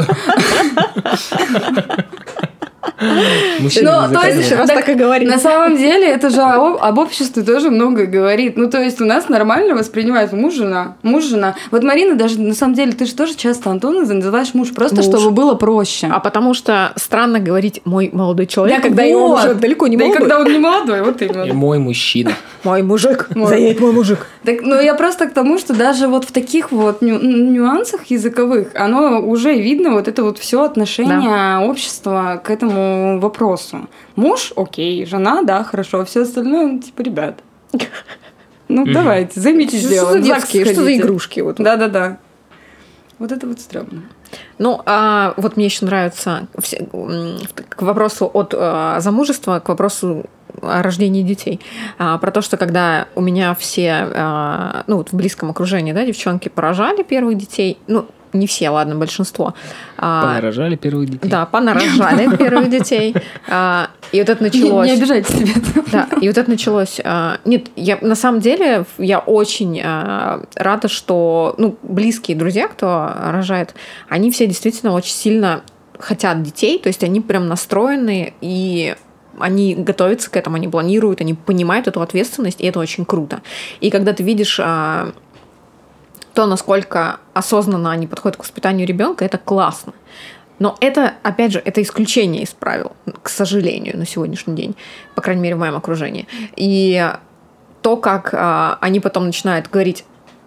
То есть еще раз так и говорит. На самом деле это же об обществе тоже много говорит. То есть у нас нормально воспринимают муж-жена. Вот Марина даже, на самом деле, ты же тоже часто Антона называешь муж, просто чтобы было проще. А потому что странно говорить «мой молодой человек», когда он уже далеко не молодой. Да и когда он не молодой, вот именно. И мой мужчина. Мой мужик. Заедет мой мужик. Я просто к тому, что даже вот в таких вот нюансах языковых оно уже видно, вот это вот все отношение общества к этому вопросу. Муж, окей, жена, да, хорошо, все остальное, типа, ребят. Давайте, займитесь делом. Что за игрушки? Да. Вот это вот стрёмно. Вот мне еще нравится к вопросу от замужества, к вопросу о рождении детей. Про то, что когда у меня все, в близком окружении, да, девчонки порожали первых детей, не все, ладно, большинство. Понарожали первых детей. Да, понарожали первых детей. И вот это началось... Не обижайтесь, ребята. Да, и вот это началось... Нет, на самом деле, я очень рада, что близкие друзья, кто рожает, они все действительно очень сильно хотят детей, то есть они прям настроены, и они готовятся к этому, они планируют, они понимают эту ответственность, и это очень круто. И когда ты видишь... то, насколько осознанно они подходят к воспитанию ребенка, это классно. Но это, опять же, это исключение из правил, к сожалению, на сегодняшний день, по крайней мере, в моем окружении. И то, как они потом начинают говорить,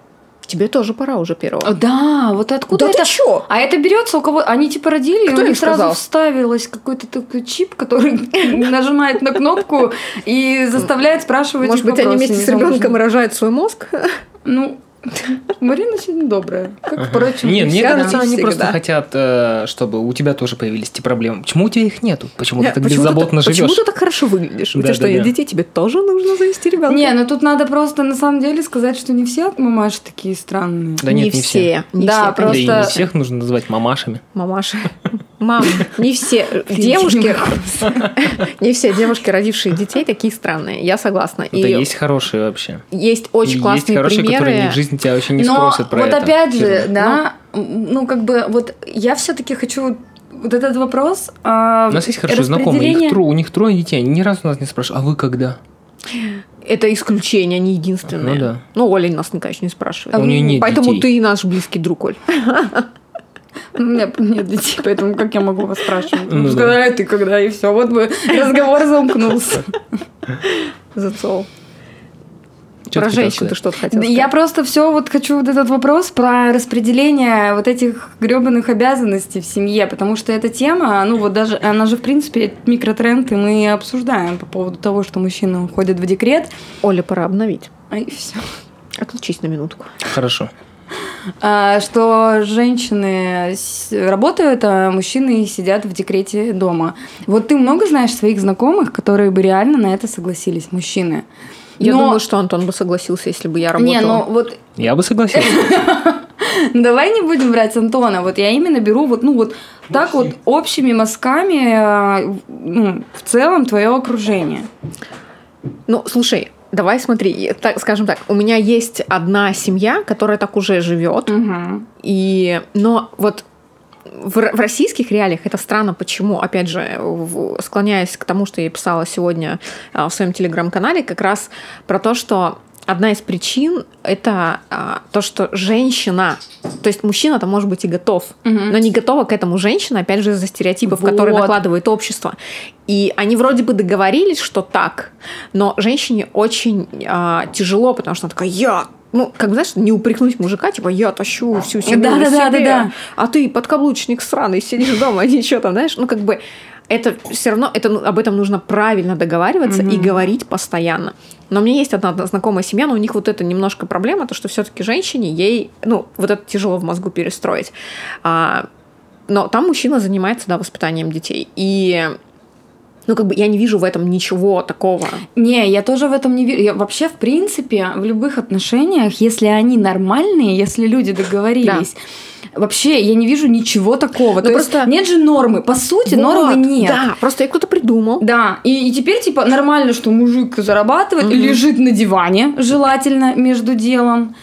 тебе тоже пора уже первого. Да, вот откуда Да это? ты чё? А это берется у кого? Они типа родили, Кто и у им них сразу сказал? вставилось какой-то такой чип, который нажимает на кнопку и заставляет спрашивать Может их быть, они вопросы вместе с незамужним. ребенком рожают свой мозг? Ну, Марина сегодня добрая. Как, впрочем, Нет, мне всегда. кажется, они Всегда. просто хотят, чтобы у тебя тоже появились эти проблемы. Почему у тебя их нету? Почему ты так Почему беззаботно Почему живешь? ты так хорошо выглядишь? У тебя что, Да-да-да. нет детей? Тебе тоже нужно завести ребенка? Не, ну тут надо просто на самом деле сказать, что не все мамаши такие странные. Да нет, не все. Не Да, все, Да и просто- не всех нужно называть мамашами. Мамаши. Мам, не все девушки, не все девушки, родившие детей, такие странные. Я согласна. Да есть хорошие вообще. есть очень И классные есть хорошие, которые примеры. в жизни тебя вообще не Но спросят про вот это. опять же, Всё равно. да, ну как бы вот я все-таки хочу вот этот вопрос. У нас есть хорошие знакомые, у них 3 детей, они ни разу нас не спрашивают, а вы когда? Это исключение, не единственное. Ну да. Ну, Оля нас, конечно, не спрашивает. У неё нет Поэтому детей. ты наш близкий друг, Оль. У меня нет детей, поэтому как я могу вас спрашивать? Ну да. Сказать, ты когда, и все, вот бы разговор замкнулся. Зацол. Чё Про ты хотела женщин ты сказать? что-то хотела Я просто все вот хочу вот этот вопрос про распределение вот этих гребаных обязанностей в семье, потому что эта тема, ну вот даже, она же в принципе микротренд, и мы обсуждаем по поводу того, что мужчина уходит в декрет, Оля, пора обновить. и все. Отключись на минутку. Хорошо. Что женщины работают, а мужчины сидят в декрете дома. Вот ты много знаешь своих знакомых, которые бы реально на это согласились, мужчины? Я Но- думаю, что Антон бы согласился, если бы я работала. Не, ну вот Я бы согласился. давай не будем брать Антона. Вот я именно беру вот, ну вот так вот общими мазками ну, в целом твое окружение. Ну, слушай, давай смотри, так, скажем так, у меня есть одна семья, которая так уже живет, Угу. но вот в российских реалиях это странно. Почему? Опять же, склоняясь к тому, что я писала сегодня в своем телеграм-канале, как раз про то, что одна из причин – это то, что женщина, то есть мужчина-то может быть и готов, но не готова к этому женщина, опять же, из-за стереотипов, которые Вот. накладывает общество. И они вроде бы договорились, что так, но женщине очень тяжело, потому что она такая, ну, как бы, знаешь, не упрекнуть мужика, типа, я тащу всю семью на себе, Да. а ты подкаблучник сраный, сидишь дома, ничего там, знаешь, ну, как бы, это все равно, об этом нужно правильно договариваться и говорить постоянно. Но у меня есть одна знакомая семья, но у них вот это немножко проблема, то, что все-таки женщине, ей, ну, вот это тяжело в мозгу перестроить. Но там мужчина занимается, да, воспитанием детей. И, ну, как бы я не вижу в этом ничего такого. Не, я тоже в этом не верю. Я вообще, в принципе, в любых отношениях, если они нормальные, если люди договорились, вообще я не вижу ничего такого. Ну, То просто- есть нет же нормы. По сути, Вот, нормы нет. Да, просто ее кто-то придумал. Да, и теперь, типа, нормально, что мужик зарабатывает, лежит на диване, желательно, между делом,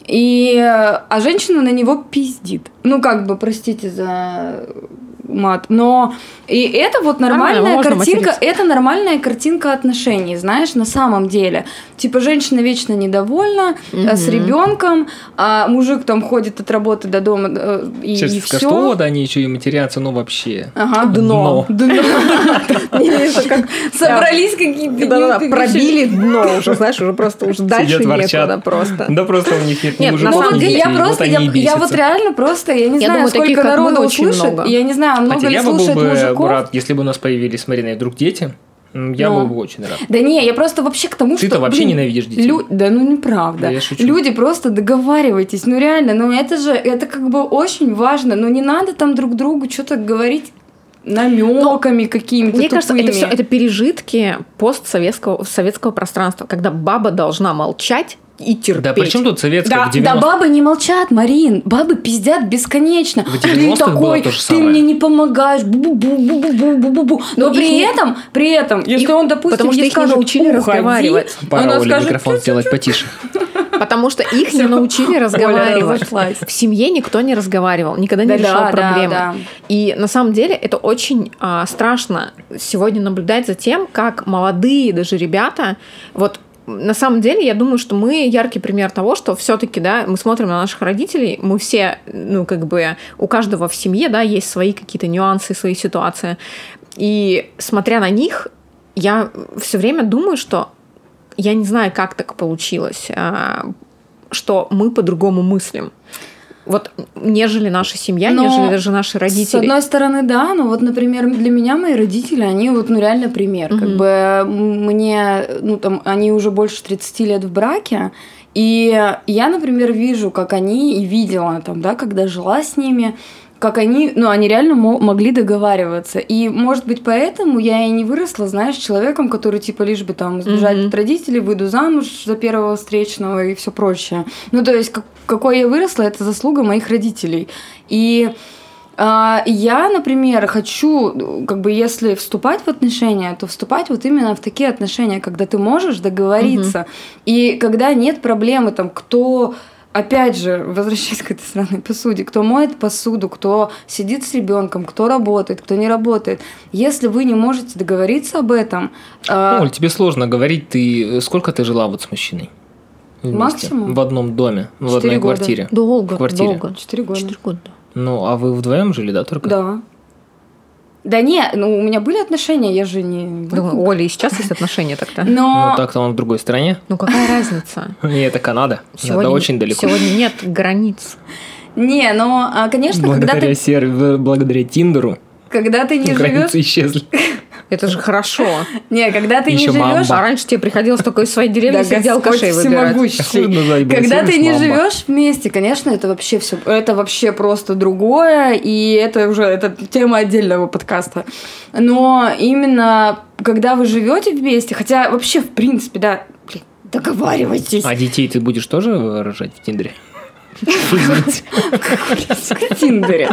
а женщина на него пиздит. Ну, как бы, простите за мат, но и это вот Нормально, нормальная можно картинка, материться. это нормальная картинка отношений, знаешь, на самом деле. Типа, женщина вечно недовольна с ребенком, а мужик там ходит от работы до дома и Сейчас все. что вот они еще и матерятся, ну вообще. Ага, Дно. Это как Собрались какие-то... да-да-да, пробили дно уже, знаешь, уже просто уже дальше Сидят, ворчат. некуда просто. Да просто у них нет ни Нет, мужиков, на самом ни деле, детей, я вот просто, они и я вот бесятся. реально просто, я не Я знаю, думаю, таких, сколько как мы, народу очень слушает, много. я не знаю, много Хотя ли я бы был слушает бы мужиков. рад, если бы у нас появились с Мариной вдруг дети, я Ну. был бы очень рад. Да не, я просто вообще к тому, что... Ты-то вообще ненавидишь детей. Да ну неправда. Да, я шучу. Люди, просто договаривайтесь. Ну реально, ну это же, это как бы очень важно. Но не надо там друг другу что-то говорить намеками какими-то Мне кажется, тупыми. это пережитки советского пространства, когда баба должна молчать и терпеть. Да, причем тут советское Да, в 90-х? бабы не молчат, Марин. Бабы пиздят бесконечно. В Ты 90-х было такой, то же ты самое. мне не помогаешь. Бу-бу-бу-бу-бу-бу-бу-бу. Но Ну, при их не- этом, если он, допустим, потому что ей их не скажет, научили «Уходи», разговаривать. Пора она Оле скажет, микрофон сделать потише. Потому что их не научили разговаривать. разошлась. В семье никто не разговаривал, никогда не Да, решал да, проблемы. да. И на самом деле это очень страшно сегодня наблюдать за тем, как молодые даже ребята, вот на самом деле, я думаю, что мы яркий пример того, что все-таки, да, мы смотрим на наших родителей, мы все, ну, как бы, у каждого в семье, да, есть свои какие-то нюансы, свои ситуации. И смотря на них, я все время думаю, что я не знаю, как так получилось. что мы по-другому мыслим. Вот нежели наша семья, Но нежели даже наши родители. С одной стороны, да, но вот, например, для меня мои родители, они вот, ну, реально пример. Как бы мне, ну, там, они уже больше 30 лет в браке, и я, например, вижу, как они, и видела там, да, когда жила с ними, как они, ну, они реально могли договариваться. И, может быть, поэтому я и не выросла, знаешь, человеком, который, типа, лишь бы там сбежать от родителей, выйду замуж за первого встречного и все прочее. Ну, то есть, какой я выросла, это заслуга моих родителей. И я, например, хочу, как бы, если вступать в отношения, то вступать вот именно в такие отношения, когда ты можешь договориться, и когда нет проблемы, там, кто... Опять же, возвращаясь к этой странной посуде, кто моет посуду, кто сидит с ребенком, кто работает, кто не работает. Если вы не можете договориться об этом... Оль, тебе сложно говорить. Сколько ты жила вот с мужчиной? Вместе? Максимум? В одном доме, в одной года. квартире? Долго, в квартире. долго. 4 года. 4 года. Ну, а вы вдвоем жили, да, только? Да. Да не, ну у меня были отношения, я же не... Думаю, Оля, и сейчас есть отношения так-то. Но... Ну, так-то он в другой стране. Ну, какая разница? И это Канада. Сегодня, это очень далеко. Сегодня нет границ. Не, но, конечно, Благодаря Тиндеру когда ты не границы живешь... исчезли. Это же хорошо. Не, когда ты Еще не живешь... А раньше тебе приходилось только из своей деревни среди алкашей выбирать. Когда ты не живешь вместе, конечно, это вообще все, это вообще просто другое, и это уже тема отдельного подкаста. Но именно когда вы живете вместе, хотя вообще в принципе, да, договаривайтесь. А детей ты будешь тоже рожать в Тиндере? В Тиндере.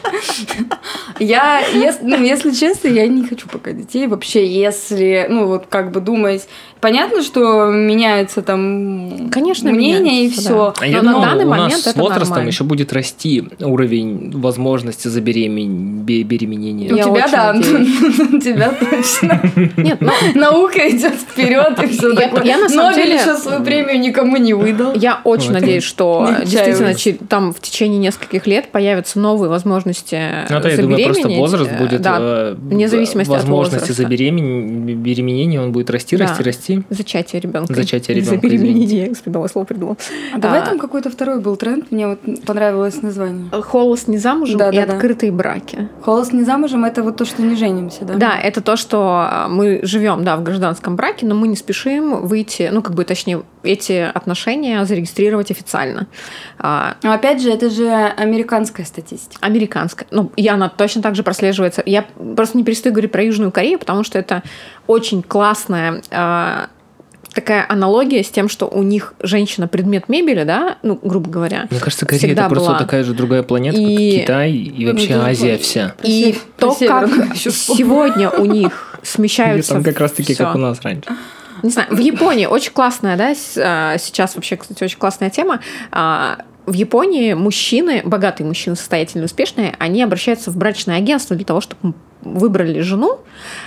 Если честно, я не хочу пока детей. Вообще, если, ну, вот как бы думать... Понятно, что меняется там конечно, мнение и все. Да. Я думаю, на данный момент с возрастом нормально. Еще будет расти уровень возможности забеременения. У тебя, да, у тебя точно. Нет, наука идет вперед и все такое. Я на самом деле еще свою премию никому не выдал. Я очень надеюсь, что действительно там в течение нескольких лет появятся новые возможности забеременеть. Я думаю, просто возраст будет вне зависимости от возможности забеременения, он будет расти. Зачатие ребенка. Забеременение. Новое слово придумал. Давай там какой-то второй был тренд. Мне вот понравилось название. Холост не замужем и открытые браки. Холост не замужем — это вот то, что не женимся, да? Да, это то, что мы живем, да, в гражданском браке, но мы не спешим выйти, ну, как бы, точнее, эти отношения зарегистрировать официально. Но опять же, это же американская статистика. Американская. Ну, и она точно так же прослеживается. Я просто не перестаю говорить про Южную Корею, потому что это очень классная такая аналогия с тем, что у них женщина предмет мебели, да, ну, грубо говоря. Мне кажется, Корея это просто такая же другая планета, как Китай и вообще Азия вся. И то, как сегодня у них смещаются... Там как раз-таки как у нас раньше. Не знаю, в Японии очень классная, да, сейчас вообще, кстати, очень классная тема. В Японии мужчины, богатые мужчины, состоятельные, успешные, они обращаются в брачное агентство для того, чтобы выбрали жену,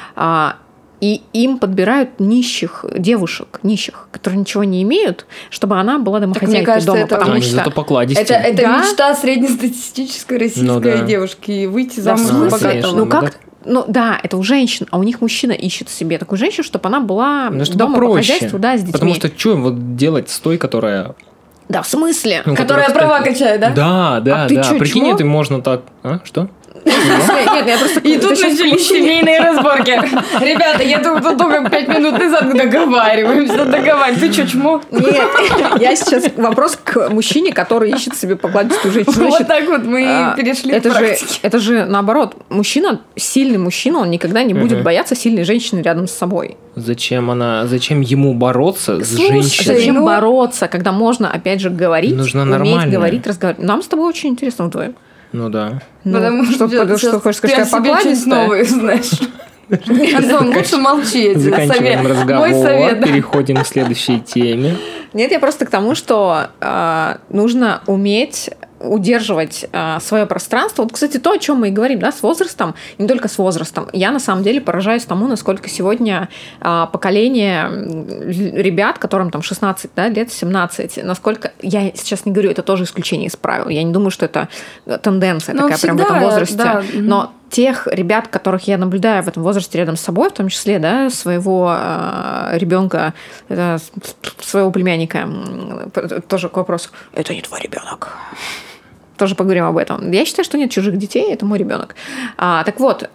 и им подбирают нищих девушек, которые ничего не имеют, чтобы она была домохозяйкой дома. Потому что зато покладистее. Это мечта среднестатистической российской девушки, выйти замуж за богатого. Ну как? Ну да, это у женщин, а у них мужчина ищет себе такую женщину, чтобы она была дома по хозяйству, да, с детьми. Потому что что вот делать с той, которая... Да, в смысле? Которая права качает, да? Да. Прикинь, это можно так... Что? Нет, я просто... И тут начались семейные разборки. Ребята, я тут только 5 минут назад договариваемся. Ты что, чмо? Нет, я сейчас вопрос к мужчине, который ищет себе покладистую женщину. Вот так вот мы перешли к практике. Это же наоборот. Мужчина, сильный мужчина, он никогда не будет бояться сильной женщины рядом с собой. Зачем ему бороться с женщиной? Зачем бороться, когда можно, опять же, говорить, уметь говорить, разговаривать? Нам с тобой очень интересно вдвоем. Ну да. Потому что хочешь сказать, что я покладистая? новые, знаешь. Антон, лучше молчи. Заканчиваем разговор, переходим к следующей теме. Нет, я просто к тому, что нужно уметь удерживать свое пространство. Вот, кстати, то, о чем мы и говорим, да, с возрастом, и не только с возрастом. Я, на самом деле, поражаюсь тому, насколько сегодня поколение ребят, которым там 16 лет, 17, насколько... Я сейчас не говорю, это тоже исключение из правил. Я не думаю, что это тенденция такая всегда, прям в этом возрасте. Да. Но тех ребят, которых я наблюдаю в этом возрасте рядом с собой, в том числе, да, своего ребенка, своего племянника, тоже к вопросу, это не твой ребенок. Тоже поговорим об этом. Я считаю, что нет чужих детей, это мой ребенок. Так вот,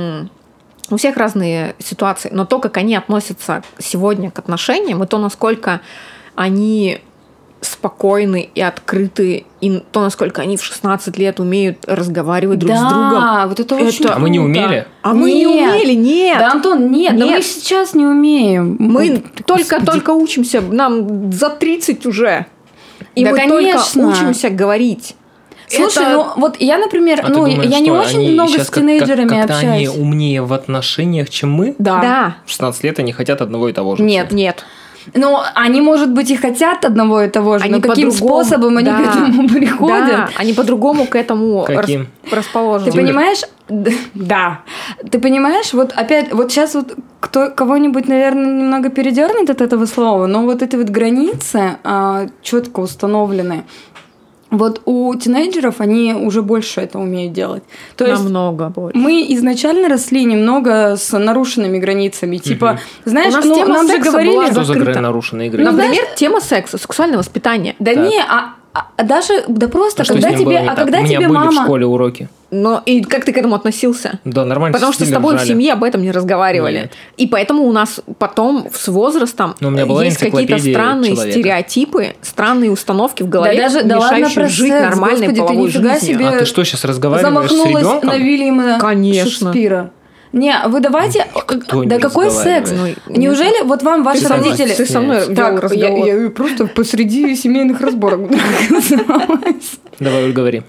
у всех разные ситуации, но то, как они относятся сегодня к отношениям, и то, насколько они спокойны и открыты, и то, насколько они в 16 лет умеют разговаривать друг с другом. Да, вот это очень А мы не умели? А мы не умели, нет. Да, Антон, нет, да мы сейчас не умеем. Мы только учимся, нам за 30 уже. И да, мы конечно. только учимся говорить. Слушай, ну вот я, например, ты думаешь, я не очень много с тинейджерами как-то общаюсь. они умнее в отношениях, чем мы? Да. В 16 лет они хотят одного и того же. Нет. Ну, они, может быть, и хотят одного и того же, но каким способом они к этому приходят? Да, они по-другому к этому расположены. Ты понимаешь? Да. Ты понимаешь, вот опять, вот сейчас вот кого-нибудь, наверное, немного передернет от этого слова, но вот эти вот границы четко установлены. Вот у тинейджеров они уже больше это умеют делать. То есть намного больше. Мы изначально росли немного с нарушенными границами. Типа, знаешь, нам же говорили... Что за нарушенные границы? Например, тема секса, сексуальное воспитание. Да не, даже, да просто, когда тебе мама... У меня были в школе уроки. Но и как ты к этому относился? Да, нормально. Потому что с тобой в семье об этом не разговаривали. Нет. И поэтому у нас потом с возрастом есть какие-то странные стереотипы, странные установки в голове, мешающие жить нормальной половой жизнью. А ты что, сейчас разговариваешь с ребенком? Замахнулась на Вильяма Шекспира. Не, вы давайте... Да какой секс? Неужели вот вам ваши родители... Ты со мной вел разговор. Я просто посреди семейных разборок оказалась. Давай, говори.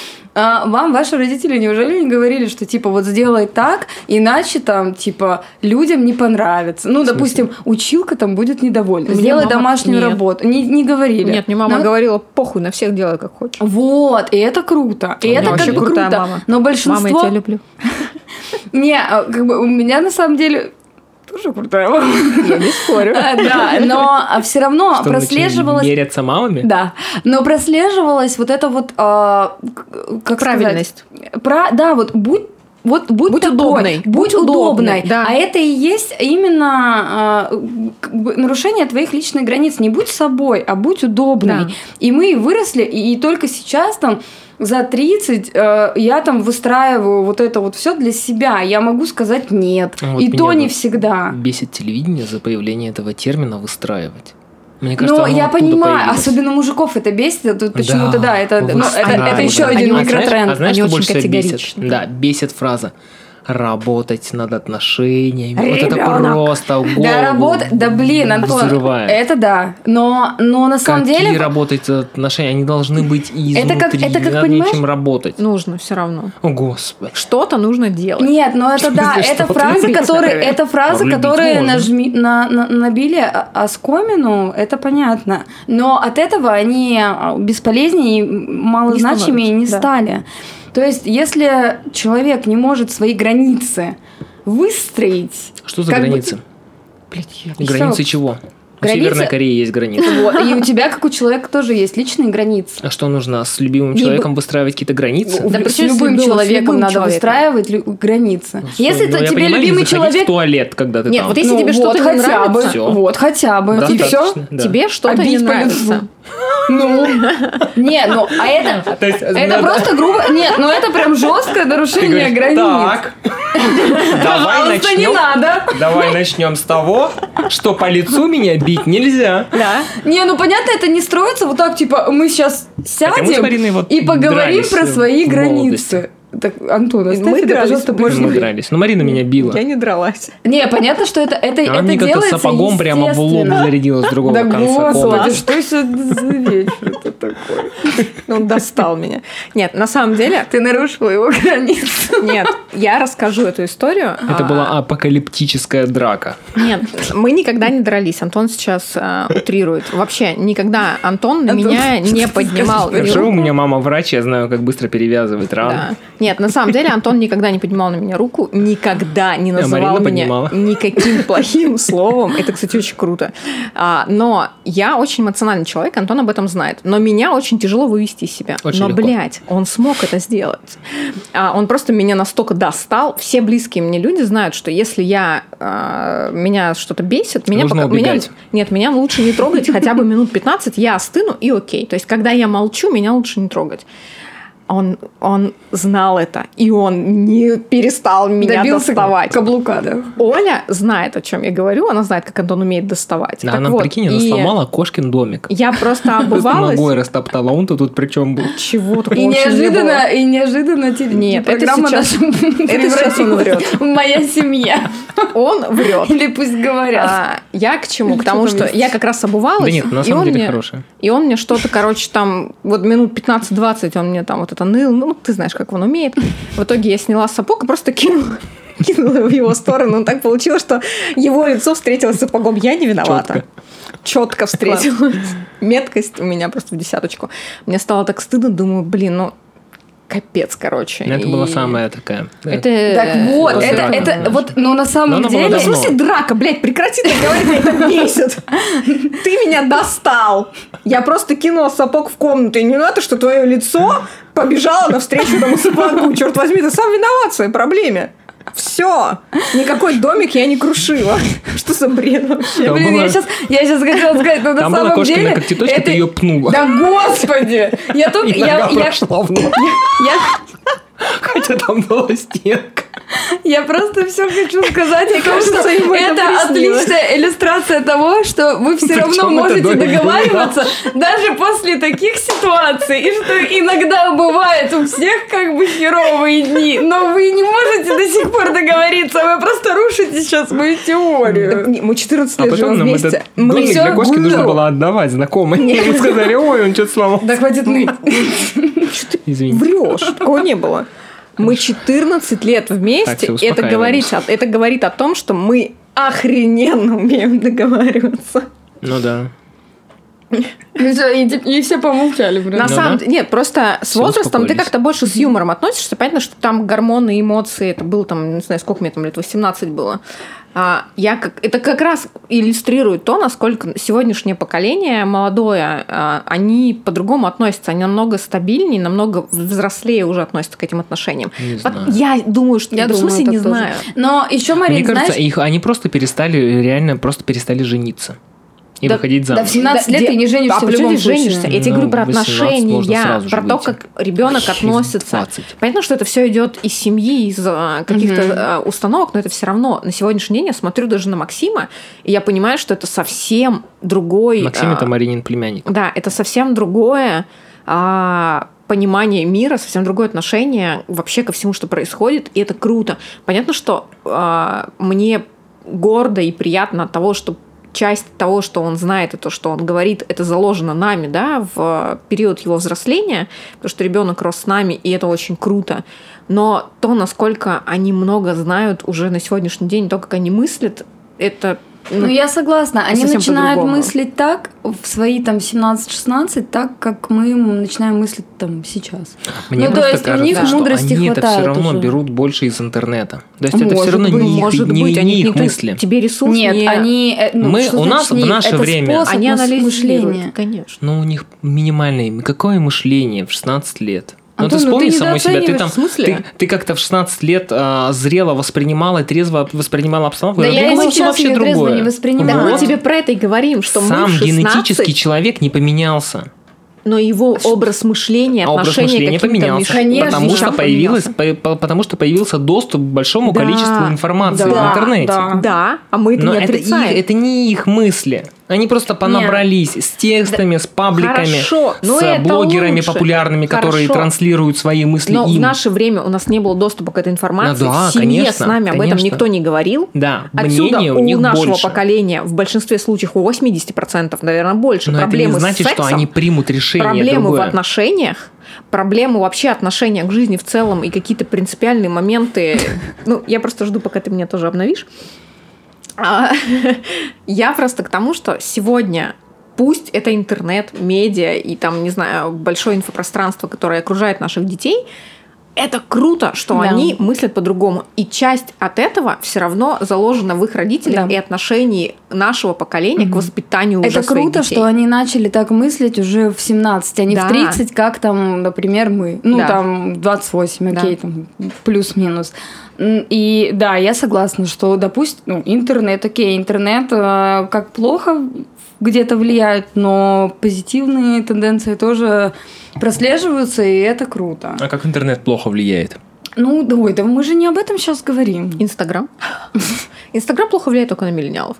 Вам ваши родители неужели не говорили, что типа вот сделай так, иначе там типа людям не понравится? Ну, допустим, училка там будет недовольна. Сделай домашнюю работу. Не говорили. Нет, мне мама говорила, похуй, на всех делай как хочешь. Вот, и это круто. И это как бы круто. Мама. Но большинство... Мама, я тебя люблю. Не, как бы у меня на самом деле... Тоже крутая мама. Я не спорю. Да, но все равно что, прослеживалось... мерятся мамами? Да, но прослеживалось вот это вот... как правильность. Да, вот будь удобной. Будь удобной. Да. А это и есть именно нарушение твоих личных границ. Не будь собой, а будь удобной. Да. И мы выросли, и только сейчас там за 30 я там выстраиваю вот это вот все для себя. Я могу сказать нет. Вот и то не всегда. Бесит телевидение за появление этого термина «выстраивать». Мне кажется, но я понимаю, появилось. Особенно мужиков это бесит, тут почему-то да, это еще один микротренд. А знаешь, что больше всего бесит? Да, бесит фраза «работать над отношениями». Вот это просто голову да, блин, Антон, взрывает. Это да, но на самом деле... Какие работать отношения? Они должны быть изнутри, не надо ничем работать. Нужно все равно. О, Господи. Что-то нужно делать. Нет, но это да, это фраза, которая набили оскомину, это понятно. Но от этого они бесполезнее и малозначимее не стали. То есть, если человек не может свои границы выстроить... Что за границы? Границы чего? У Северной Кореи есть границы. И у тебя, как у человека, тоже есть личные границы. А что нужно? С любимым человеком выстраивать какие-то границы? Да, с любым человеком надо выстраивать границы. Если тебе любимый человек... в туалет, когда ты там. Нет, вот если тебе что-то не нравится... Вот, хотя бы. И все. Тебе что-то не нравится. Нет, а это просто грубо... Нет, это прям жесткое нарушение границ. Так, не надо. Давай начнем с того, что по лицу меня бить нельзя. Да. Не, понятно, это не строится вот так, типа, мы сейчас сядем и поговорим про свои границы. Так, Антон, оставь это, пожалуйста, мы дрались. Но Марина меня била. Я не дралась. Не, понятно, что это она мне как-то сапогом прямо в лоб зарядила с другого конца комнаты. Что это за вечер это такой? Он достал меня. Нет, на самом деле... Ты нарушила его границу. Нет, я расскажу эту историю. Это была апокалиптическая драка. Нет, мы никогда не дрались. Антон сейчас утрирует. Вообще, никогда Антон на меня не поднимал. Хорошо, у меня мама врач, я знаю, как быстро перевязывать раны. Нет, на самом деле Антон никогда не поднимал на меня руку, никогда не называл Марина меня поднимала. никаким плохим словом. Это, кстати, очень круто. Но я очень эмоциональный человек, Антон об этом знает. Но меня очень тяжело вывести из себя. Очень Но, легко. блядь, он смог это сделать. Он просто меня настолько достал. Все близкие мне люди знают, что если меня что-то бесит, Нужно убегать. меня лучше не трогать хотя бы минут 15, я остыну и окей. То есть, когда я молчу, меня лучше не трогать. Он знал это, и он не перестал меня Добился доставать. каблука, да. Оля знает, о чем я говорю, она знает, как Антон умеет доставать. Да, Так она, вот, прикинь, она и сломала кошкин домик. Я просто Просто обувалась. ногой растоптала, он-то тут при чем был? Чего такого И вообще не было. неожиданно Нет, это программа сейчас- наша это сейчас он врет. превратилась в «Моя семья». Он врет. Или пусть говорят. Я к чему? Или К тому, что там что есть? я как раз обувалась. Да нет, на и самом он деле мне- хорошая. И он мне что-то, короче, там, вот минут 15-20 он мне там вот это ныл. Ну, ты знаешь, как он умеет. В итоге я сняла сапог и просто кинула в его сторону. Так получилось, что его лицо встретилось с сапогом. Я не виновата. Четко встретилась. Меткость у меня просто в десяточку. Мне стало так стыдно. Думаю, блин, капец, короче. Это И была самая такая. Это... Так вот, после драки, это понимаешь. вот, но на Но самом она была деле... давно. В смысле драка, блядь, прекрати так говорить, меня это бесит. Ты меня достал. Я просто кинула сапог в комнату, и не надо, что твое лицо побежало навстречу этому сапогу. Черт возьми, ты сам виноват в своей проблеме. Все. Никакой домик я не крушила. Что за бред вообще? Там Блин, была- я сейчас хотела сказать, но на Там была самом кошкина деле... когтеточка, ты ее пнула. Да господи! Я только... И нога Я прошла внутрь. Хотя там была стенка. Я просто все хочу сказать о том, кажется, что ему это это приснилось. отличная иллюстрация того, что вы все Причем равно это можете домик был, договариваться даже после таких ситуаций, и что иногда бывает у всех как бы херовые дни, но вы не можете до сих пор договориться, вы просто рушите сейчас мою Так теорию. не, мы 14 А лет потом живем нам вместе. этот Мы домик всё для кошки нужно гулял. было отдавать знакомые. Ему сказали, ой, он что-то сломал. Да хватит ныть. Извините. врешь, такого не было. Мы 14 лет Так, вместе. всё, Это говорит о том, что мы охрененно умеем договариваться. Ну да. И все помолчали. На Ну самом да. деле, нет, просто с Все возрастом ты успокоились. как-то больше с юмором относишься. Понятно, что там гормоны, эмоции, это было там, не знаю, сколько мне там лет, 18 было. Это как раз иллюстрирует то, насколько сегодняшнее поколение молодое, они по-другому относятся, они намного стабильнее, намного взрослее уже относятся к этим отношениям. Не Вот знаю. я думаю, что Я да, в думаю, смысле так не тоже. знаю. Но еще, Марин, Мне кажется, знаешь... они просто перестали жениться. И выходить Да, замуж. в 17 лет где- ты не женишься а в почему любом ты случае. женишься? Я тебе Ну, говорю про 18 отношения, можно сразу же про то, выйти. как ребенок Через относится. 20. Понятно, что это все идет из семьи, из каких-то установок, но это все равно на сегодняшний день я смотрю даже на Максима, и я понимаю, что это совсем другой. Максим это Маринин племянник. Да, это совсем другое понимание мира, совсем другое отношение вообще ко всему, что происходит, и это круто. Понятно, что мне гордо и приятно от того, что часть того, что он знает, и то, что он говорит, это заложено нами, да, в период его взросления, потому что ребенок рос с нами, и это очень круто. Но то, насколько они много знают уже на сегодняшний день, то, как они мыслят, это... Ну, я согласна. Они совсем начинают по-другому. мыслить так, в свои там 17-16, так, как мы начинаем мыслить там сейчас. Мне Ну, то просто есть у кажется, них что мудрости они это все хватает равно уже. берут больше из интернета. То есть это Может все равно быть, не может не быть, их никто мысли. Тебе ресурс Нет, не... они... У нас в наше время- способ Они анализируют, мышления. конечно. Но у них минимальное. Какое мышление в 16 лет? Антон, ты ну ты вспомни саму себя, ты там, недооцениваешь, в смысле? ты как-то в 16 лет зрело воспринимала, трезво воспринимала обстановку. Да а я думала, и что сейчас вообще её трезво другое. не воспринимаю. Так Вот. мы тебе про это и говорим, что мы Сам в 16, генетический человек не поменялся. но его образ мышления, А образ отношения мышления к каким-то поменялся. Конечно, Потому что, поменялся. потому что появился доступ к большому Да, количеству информации да, в интернете. Да, а мы это Но не это, отрицаем. это не их мысли. Они просто понабрались с текстами, с пабликами, Хорошо, но с это блогерами лучше. популярными, которые Хорошо. транслируют свои мысли Но в им. наше время у нас не было доступа к этой информации. Ну да, в семье конечно, с нами об этом конечно. никто не говорил. Да, Отсюда мнение у у них нашего больше. поколения в большинстве случаев, у 80%, наверное, больше Но это проблемы не значит, с сексом, что они примут решение проблемы другое. в отношениях, проблемы вообще отношения к жизни в целом и какие-то принципиальные моменты. Ну, я просто жду, пока ты меня тоже обновишь. Я просто к тому, что сегодня пусть это интернет, медиа и там, не знаю, большое инфопространство, которое окружает наших детей, это круто, что Да. они мыслят по-другому. И часть от этого все равно заложена в их родителях Да. и отношении нашего поколения к воспитанию уже Это своих круто, детей. что они начали так мыслить уже в 17, а не Да. в 30, как там, например, мы. Ну, Да. там 28, Да. окей, там плюс-минус. И да, я согласна, что, допустим, интернет, интернет как плохо где-то влияет, но позитивные тенденции тоже прослеживаются, и это круто. А как интернет плохо влияет? Ну, да мы же не об этом сейчас говорим. Инстаграм. Инстаграм плохо влияет только на миллениалов.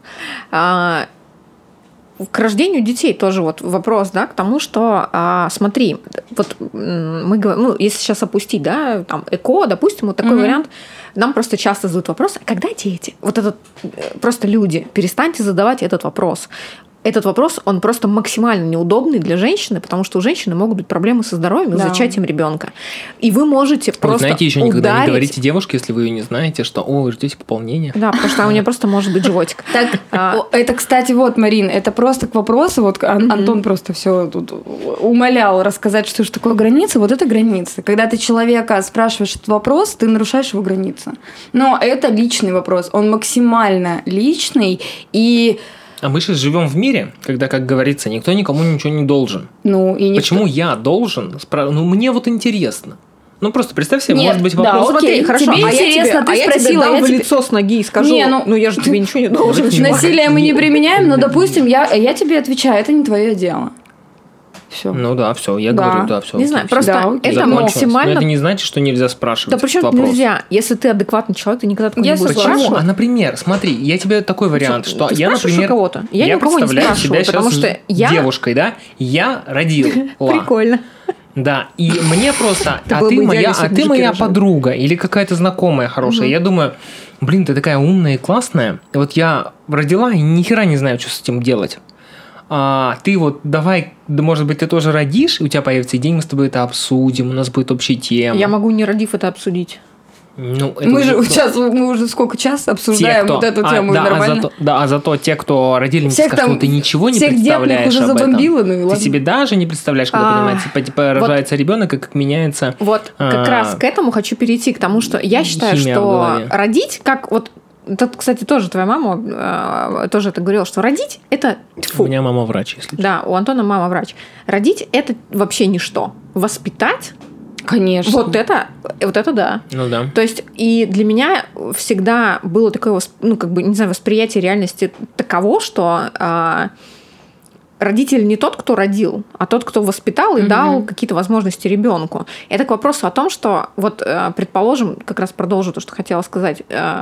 К рождению детей тоже вот вопрос, да, к тому, что, смотри, вот мы говорим, ну, если сейчас опустить, да, там, ЭКО, допустим, вот такой вариант, нам просто часто задают вопрос, а когда дети? Вот этот, просто люди, перестаньте задавать этот вопрос. Этот вопрос, он просто максимально неудобный для женщины, потому что у женщины могут быть проблемы со здоровьем и Да. зачатием ребенка. И вы можете Вы просто знаете, еще никогда не ударить- говорите девушке, если вы ее не знаете, что вы ждете пополнения. Да, потому что у нее просто может быть животик. Это, кстати, вот, Марин, это просто к вопросу, вот Антон просто все тут умолял рассказать, что же такое граница. Вот это граница. Когда ты человека спрашиваешь этот вопрос, ты нарушаешь его границы. Но это личный вопрос, он максимально личный, и А мы сейчас живем в мире, когда, как говорится, никто никому ничего не должен. ну и никто- Почему я должен? Ну, мне вот интересно. Ну, просто представь себе, Нет, может быть, да, вопрос. окей, Смотри, хорошо, тебе интересно, ты спросила, я тебе дам я в тебе- лицо с ноги и скажу, Не, ну я же тебе ничего не должен. Насилие мы не применяем, но, допустим, я тебе отвечаю, это не твое дело. Все. Ну да, все, я Да. говорю, да, все. Не знаю, просто Да, окей. это Но максимально... это не значит, что нельзя спрашивать. Да причем вопрос. нельзя. Если ты адекватный человек, ты никогда такого Я не будешь согласна. Почему? спрашивать. А, например, смотри, я тебе такой вариант, Ты что я, спрашиваешь у например, кого-то? Я никого не представляю спрашиваю, себя потому сейчас что я- девушкой, да? Я родила. Прикольно. Да, и мне просто, Это а было ты бы моя, идеально, если бы мужики моя рожали. подруга или какая-то знакомая хорошая. Я думаю, блин, ты такая умная и классная. И вот я родила и ни хера не знаю, что с этим делать. А ты вот давай, да, может быть, ты тоже родишь, и у тебя появится день, мы с тобой это обсудим, у нас будет общая тема. Я могу, не родив, это обсудить. Ну, это Мы же уже- сейчас, мы уже сколько час обсуждаем вот эту тему, да, нормально. а зато те, кто родили, мне Всех скажут, там- что ты ничего не всех детных представляешь уже об этом. забомбило, ну и Ты ладно. себе даже не представляешь, когда понимаете, рождается ребенок и как меняется. Вот как раз к этому хочу перейти, к тому, что я считаю, химия в что голове. родить, как вот... Тут, кстати, тоже твоя мама тоже это говорила, что родить – это... У Тьфу. меня мама врач, если честно. Да, у Антона мама врач. Родить – это вообще ничто. Воспитать Конечно. вот это да. Ну да. То есть и для меня всегда было такое, ну, как бы, не знаю, восприятие реальности таково, что родитель не тот, кто родил, а тот, кто воспитал и дал какие-то возможности ребенку. Это к вопросу о том, что вот, предположим, как раз продолжу то, что хотела сказать,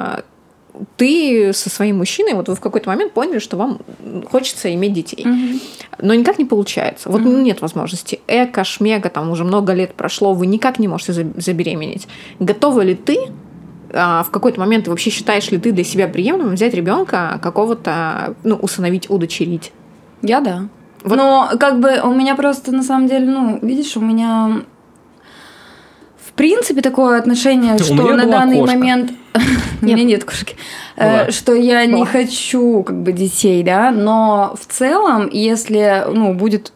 ты со своим мужчиной, вот вы в какой-то момент поняли, что вам хочется иметь детей. Но никак не получается. Вот нет возможности. Эко, шмега, там уже много лет прошло, вы никак не можете забеременеть. Готова ли ты в какой-то момент, и вообще считаешь ли ты для себя приемлемым взять ребенка какого-то, ну, усыновить, удочерить? Я да. Вот. Но как бы у меня просто на самом деле, ну, видишь, у меня в принципе такое отношение, что меня на была данный кошка. момент у меня нет кошки, Была. что я не Была. хочу как бы детей, да, но в целом, если, ну, будет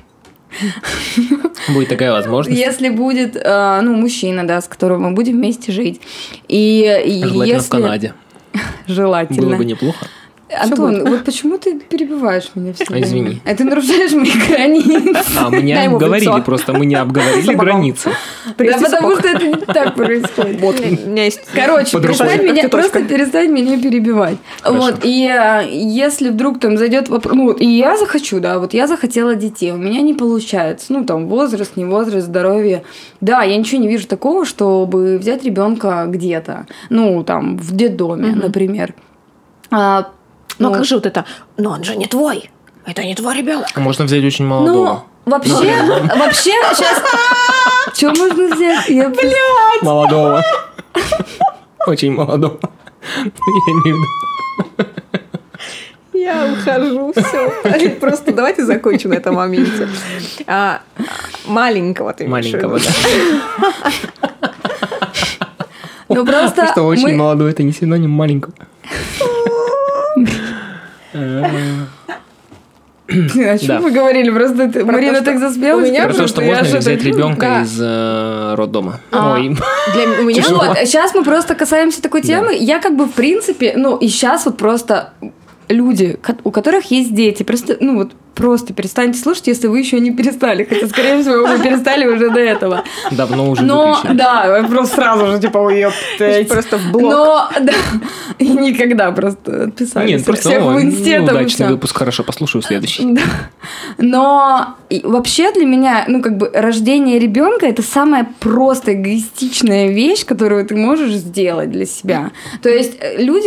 Будет такая возможность. Если будет, ну, мужчина, да, с которым мы будем вместе жить, и Желательно если... в Канаде. Желательно. Было бы неплохо. Антон, вот почему ты перебиваешь меня все время? Извини. А ты нарушаешь мои границы. А мы не Дай ему в обговорили лицо. просто, мы не обговорили Сапогом. границы. Да, Привези потому сапог. что это не так происходит. Вот, у меня есть... Короче, Под рукой. перестань меня, Как тетушка. просто перестань меня перебивать. Хорошо. Вот, и если вдруг там зайдет вопрос, ну, вот, и я захочу, да, вот я захотела детей, у меня не получается, ну, там, возраст, не возраст, здоровье. Да, я ничего не вижу такого, чтобы взять ребенка где-то, ну, там, в детдоме, например. Но как же вот это? Но он же не твой. Это не твой ребенок. А можно взять очень Ну, молодого. вообще, сейчас... Что можно взять? Молодого. Очень молодого. Я имею в виду. Я ухожу, все. Просто давайте закончим на этом моменте. Маленького ты имеешь в виду? Маленького, да. Ну, просто Что очень мы- молодой, это не синоним маленького. О чем мы говорили? Просто Марина так засмеялась. Про то, что можно ли взять ребенка из роддома. Ой. У меня Сейчас мы просто касаемся такой темы. Я как бы в принципе, и сейчас вот просто люди, у которых есть дети, просто перестаньте слушать, если вы еще не перестали. Хотя, скорее всего, вы перестали уже до этого. Давно уже выключили. Да, просто сразу же, ёптать. Просто в блок. Да, и никогда просто отписались. Нет, просто всех в инсте. неудачный выпуск, хорошо, послушаю следующий. Да. Но вообще для меня, рождение ребенка это самая просто эгоистичная вещь, которую ты можешь сделать для себя. То есть люди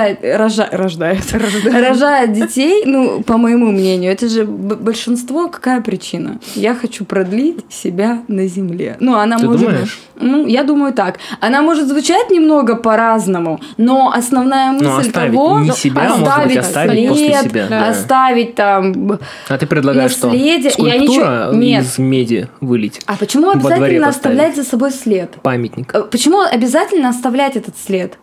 рожают детей, по моему мнению, это же большинство, какая причина? Я хочу продлить себя на земле. Она ты может... думаешь? Я думаю так. Она может звучать немного по-разному, но основная мысль того... Не себя, может быть, оставить после себя. Да. Оставить там... А ты предлагаешь наследие. что? Скульптура из меди вылить? А почему обязательно оставлять за собой след? Памятник. Почему обязательно оставлять этот след?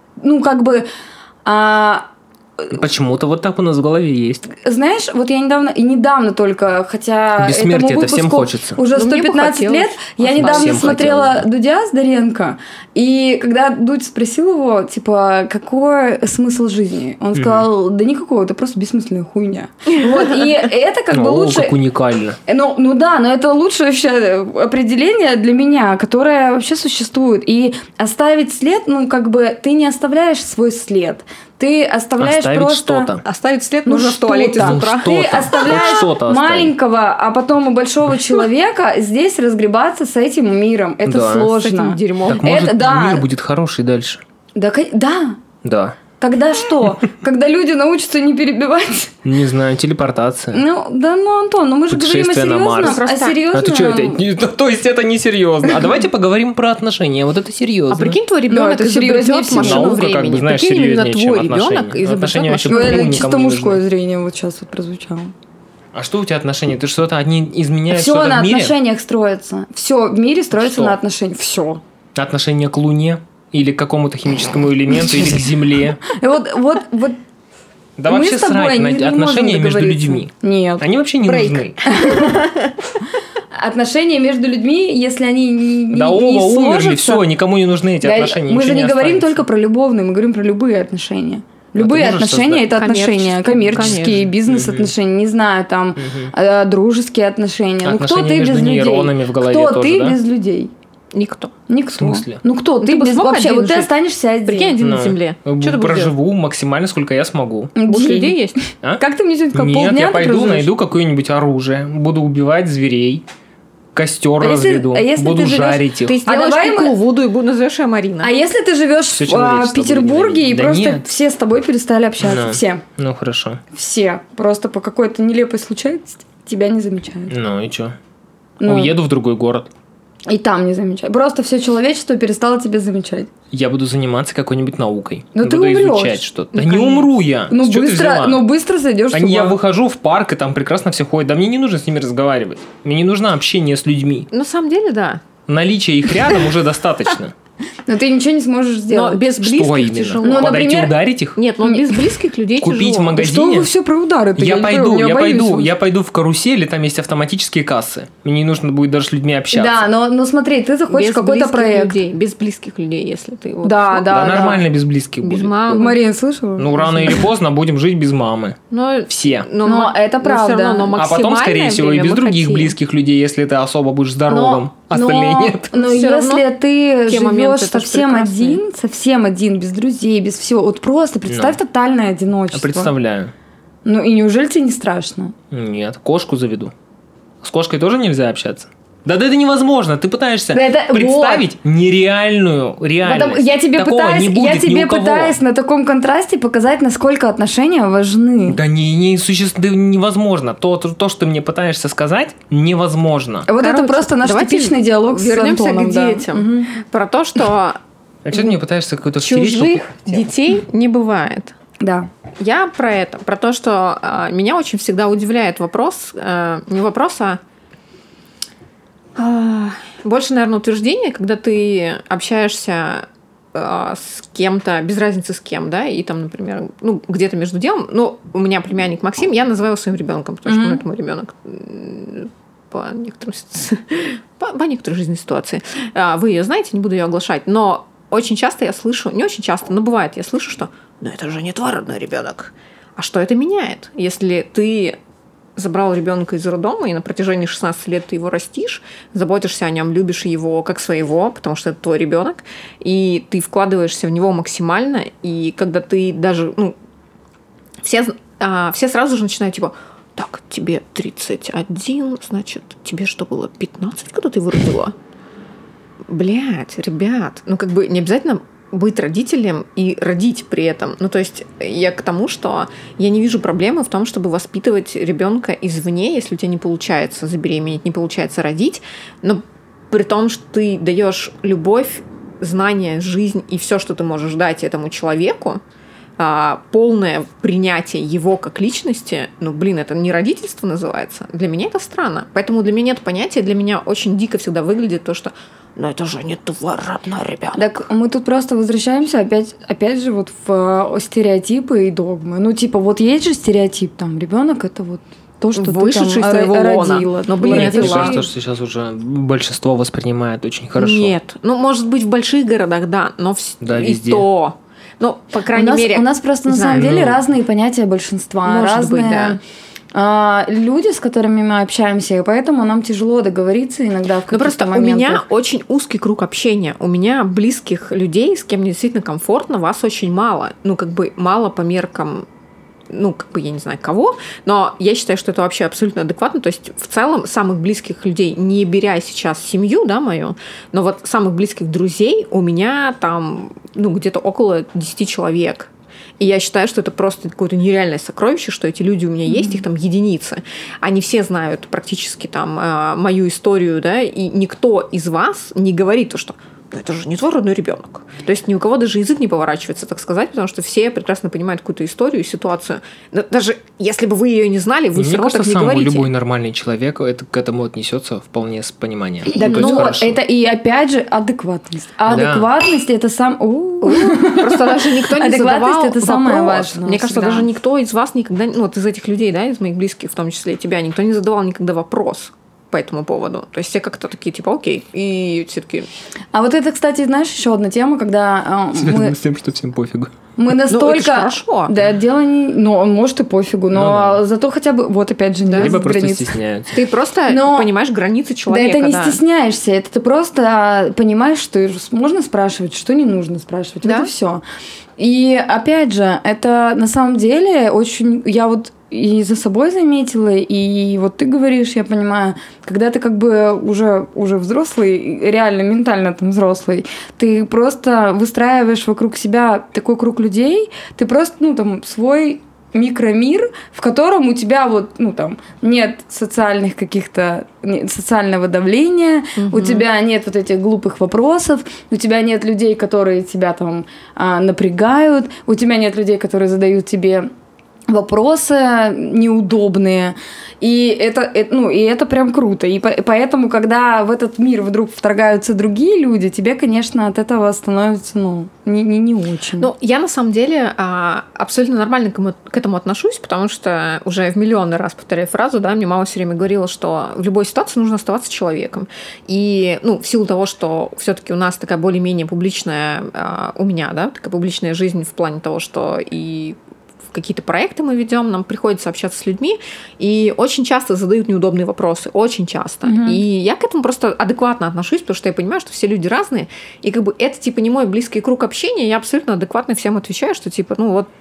Почему-то вот так у нас в голове есть. Знаешь, вот я недавно только, хотя бессмертие этому это всем выпуску хочется. уже 115 лет, я недавно смотрела Дудя Здаренко, и когда Дудь спросил его, какой смысл жизни, он сказал, да никакого, это просто бессмысленная хуйня. Вот, и это как бы лучше... как уникально. Да, но это лучшее вообще определение для меня, которое вообще существует. И оставить след, ты не оставляешь свой след. Ты оставляешь просто... что-то. Оставить след нужно в туалете с утра. Ты оставляешь маленького, а потом и большого человека здесь разгребаться с этим миром. Это сложно. С этим дерьмом. Так может мир будет хороший дальше? Да. Тогда что? Когда люди научатся не перебивать? Не знаю, телепортация. Антон, мы же говорим о серьезном. А ты что, то есть это не серьезно? А давайте поговорим про отношения. Вот это серьезно. А прикинь, твой ребенок изобретет машину времени. Прикинь, именно твой ребенок изобретет машину времени. Это чисто мужское зрение вот сейчас вот прозвучало. А что у тебя отношения? Ты что-то одни изменяешь что-то в мире? Все на отношениях строится. Все в мире строится на отношениях. Все. Отношения к Луне? Или к какому-то химическому элементу, или к Земле. Да вообще срать на отношения между людьми. Нет. Они вообще не нужны. Отношения между людьми, если они не оба умерли, все, никому не нужны эти отношения. Мы же не говорим только про любовные, мы говорим про любые отношения. Любые отношения это отношения коммерческие, бизнес-отношения, не знаю, там дружеские отношения. Отношения между нейронами в голове тоже, кто ты без людей? Никто. В смысле? Кто? Ты без вообще, вот ты останешься один. Прикинь, один на земле. Что ты проживу максимально, сколько я смогу. У людей есть? Как ты мне сегодня сказал, полдня? Нет, я пойду, проживешь? найду какое-нибудь оружие, буду убивать зверей, костер разведу, буду жарить их. Ты сделаешь куклу Вуду и назовешь ее Марина. А если ты живешь в Петербурге и просто все с тобой перестали общаться? Все. Ну, хорошо. Все. Просто по какой-то нелепой случайности тебя не замечают. Ну, и что? Уеду в другой город. И там не замечать. Просто все человечество перестало тебя замечать. Я буду заниматься какой-нибудь наукой. Но буду ты умрешь. Изучать что-то. Да не умру я. Быстро зайдешь. Я выхожу в парк, и там прекрасно все ходят. Да мне не нужно с ними разговаривать. Мне не нужно общение с людьми. На самом деле, да. Наличие их рядом уже достаточно. Но ты ничего не сможешь сделать. Но без близких тяжело. Подойти ударить их? Нет, но без близких людей тяжело. Купить в магазине? Что вы все про удары-то? Я пойду в карусель, и там есть автоматические кассы. Мне не нужно будет даже с людьми общаться. Да, но смотри, ты захочешь без какой-то проект. Без близких людей, если ты... Да, нормально без близких без будет. мамы. Марин, слышала? Рано или поздно будем жить без мамы. Все. Но это правда. А потом, скорее всего, и без других близких людей, если ты особо будешь здоровым. Остальные нет. Но если ты живешь совсем один, без друзей, без всего, вот просто представь тотальное одиночество. Представляю. И неужели тебе не страшно? Нет, кошку заведу. С кошкой тоже нельзя общаться? Да это невозможно. Ты пытаешься представить нереальную реальность. Я тебе пытаюсь на таком контрасте показать, насколько отношения важны. Да невозможно. То, что ты мне пытаешься сказать, невозможно. Вот это просто наш типичный диалог с Антоном. Вернемся к детям. Про то, что а что ты мне пытаешься какой-то чужих детей не бывает. Да. Я про это. Про то, что меня очень всегда удивляет вопрос. Не вопрос, больше, наверное, утверждение, когда ты общаешься с кем-то, без разницы с кем, да, и там, например, ну, где-то между делом, ну, у меня племянник Максим, я называю его своим ребенком, потому что, ну, это мой ребенок по некоторой жизненной ситуации. Вы ее знаете, не буду ее оглашать, но очень часто я слышу, не очень часто, но бывает, я слышу, что «ну это же не твой родной ребенок». А что это меняет? Если ты забрал ребенка из роддома, и на протяжении 16 лет ты его растишь, заботишься о нем, любишь его как своего, потому что это твой ребенок, и ты вкладываешься в него максимально, и когда ты даже, ну, все сразу же начинают типа: так, тебе 31, значит, тебе что было, 15, когда ты его родила? Блядь, ребят, ну как бы не обязательно быть родителем и родить при этом. Ну, то есть я к тому, что я не вижу проблемы в том, чтобы воспитывать ребенка извне, если у тебя не получается забеременеть, не получается родить, но при том, что ты даешь любовь, знания, жизнь и все, что ты можешь дать этому человеку, полное принятие его как личности, ну, блин, это не родительство называется. Для меня это странно. Поэтому для меня нет понятия, для меня очень дико всегда выглядит то, что «но это же не твой родной ребенок». Так мы тут просто возвращаемся опять же вот в стереотипы и догмы. Ну, типа, вот есть же стереотип, там, ребенок это вот то, что вышедший ты там из твоего родила. лона. Но, блин, Мне это кажется, что сейчас уже большинство воспринимает очень хорошо. Нет. Ну, может быть, в больших городах, да, но да, и везде. то. Ну, по крайней мере... У нас просто на самом деле разные понятия большинства. Может разные... быть, да. Люди, с которыми мы общаемся, и поэтому нам тяжело договориться иногда в каких-то просто моментах. У меня очень узкий круг общения. У меня близких людей, с кем мне действительно комфортно, вас очень мало. Ну, как бы мало по меркам, ну, как бы я не знаю кого, но я считаю, что это вообще абсолютно адекватно. То есть в целом самых близких людей, не беря сейчас семью, да, мою, но вот самых близких друзей у меня там, ну, где-то около 10 человек. И я считаю, что это просто какое-то нереальное сокровище, что эти люди у меня есть, их там единицы. Они все знают практически там мою историю, да, и никто из вас не говорит то, что «ну, это же не твой родной ребенок». То есть ни у кого даже язык не поворачивается, так сказать, потому что все прекрасно понимают какую-то историю, ситуацию. Даже если бы вы ее не знали, вы все равно так не говорите. Любой нормальный человек к этому отнесется вполне с пониманием. Так, ну, это и опять же адекватность. А адекватность это сам... Просто даже никто не задавал это самое важное. Мне кажется, даже никто из вас никогда... Ну, вот из этих людей, да, из моих близких, в том числе и тебя, никто не задавал никогда вопрос по этому поводу. То есть все как-то такие, типа, окей. И все таки. А вот это, кстати, знаешь, еще одна тема, когда связано с тем, что всем пофигу. Мы настолько... Ну, это же хорошо. Да, дело не... Ну, может и пофигу, но зато хотя бы... Вот опять же, либо просто стесняются. Ты просто понимаешь границы человека. Да, это не стесняешься, это ты просто понимаешь, что можно спрашивать, что не нужно спрашивать. Да? Это все. И опять же, это на самом деле очень... Я вот и за собой заметила, и вот ты говоришь, я понимаю, когда ты как бы уже взрослый, реально ментально там взрослый, ты просто выстраиваешь вокруг себя такой круг людей, ты просто, ну, там, свой микромир, в котором у тебя вот, ну, там, нет социальных каких-то, социального давления, у тебя нет вот этих глупых вопросов, у тебя нет людей, которые тебя там напрягают, у тебя нет людей, которые задают тебе вопросы неудобные, и это прям круто. И поэтому, когда в этот мир вдруг вторгаются другие люди, тебе, конечно, от этого становится, не очень. Ну, я на самом деле абсолютно нормально к этому отношусь, потому что уже в миллионный раз повторяю фразу, да, мне мама все время говорила, что в любой ситуации нужно оставаться человеком. И, в силу того, что все-таки у нас такая более-менее публичная, у меня, да, такая публичная жизнь в плане того, что и какие-то проекты мы ведем, нам приходится общаться с людьми, и очень часто задают неудобные вопросы, очень часто. И я к этому просто адекватно отношусь, потому что я понимаю, что все люди разные, и как бы это типа не мой близкий круг общения, я абсолютно адекватно всем отвечаю, что типа,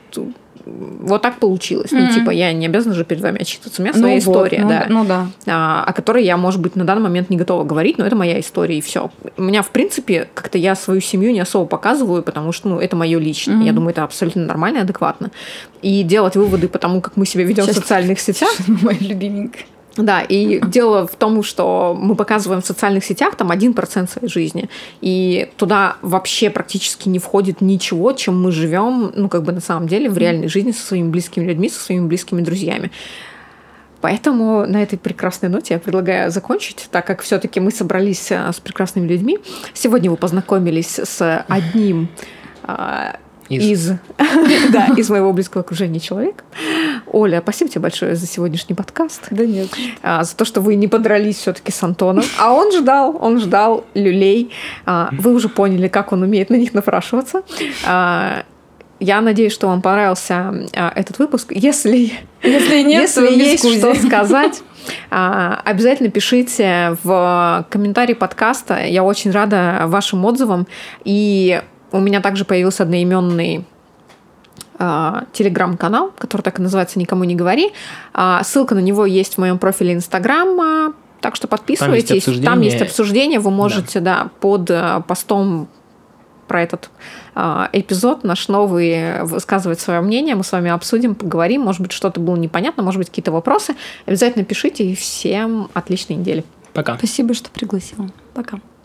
вот так получилось. Я не обязана же перед вами отчитываться. У меня своя история, да. О которой я, может быть, на данный момент не готова говорить, но это моя история, и все. У меня, в принципе, как-то я свою семью не особо показываю, потому что, это мое личное. Я думаю, это абсолютно нормально и адекватно. И делать выводы по тому, как мы себя ведем в социальных сетях. Моя любименькая. Да, и дело в том, что мы показываем в социальных сетях там 1% своей жизни, и туда вообще практически не входит ничего, чем мы живем, на самом деле в реальной жизни со своими близкими людьми, со своими близкими друзьями. Поэтому на этой прекрасной ноте я предлагаю закончить, так как все-таки мы собрались с прекрасными людьми. Сегодня вы познакомились с одним из моего близкого окружения человека. Оля, спасибо тебе большое за сегодняшний подкаст. Да нет. За то, что вы не подрались все-таки с Антоном. А он ждал люлей. Вы уже поняли, как он умеет на них напрашиваться. Я надеюсь, что вам понравился этот выпуск. Если есть что сказать, обязательно пишите в комментарии подкаста. Я очень рада вашим отзывам. И у меня также появился одноименный телеграм-канал, который так и называется «Никому не говори». Ссылка на него есть в моем профиле Инстаграма. Так что подписывайтесь. Там есть обсуждение. Вы можете под постом про этот эпизод наш новый высказывать свое мнение. Мы с вами обсудим, поговорим. Может быть, что-то было непонятно, может быть, какие-то вопросы. Обязательно пишите. И всем отличной недели. Пока. Спасибо, что пригласила. Пока.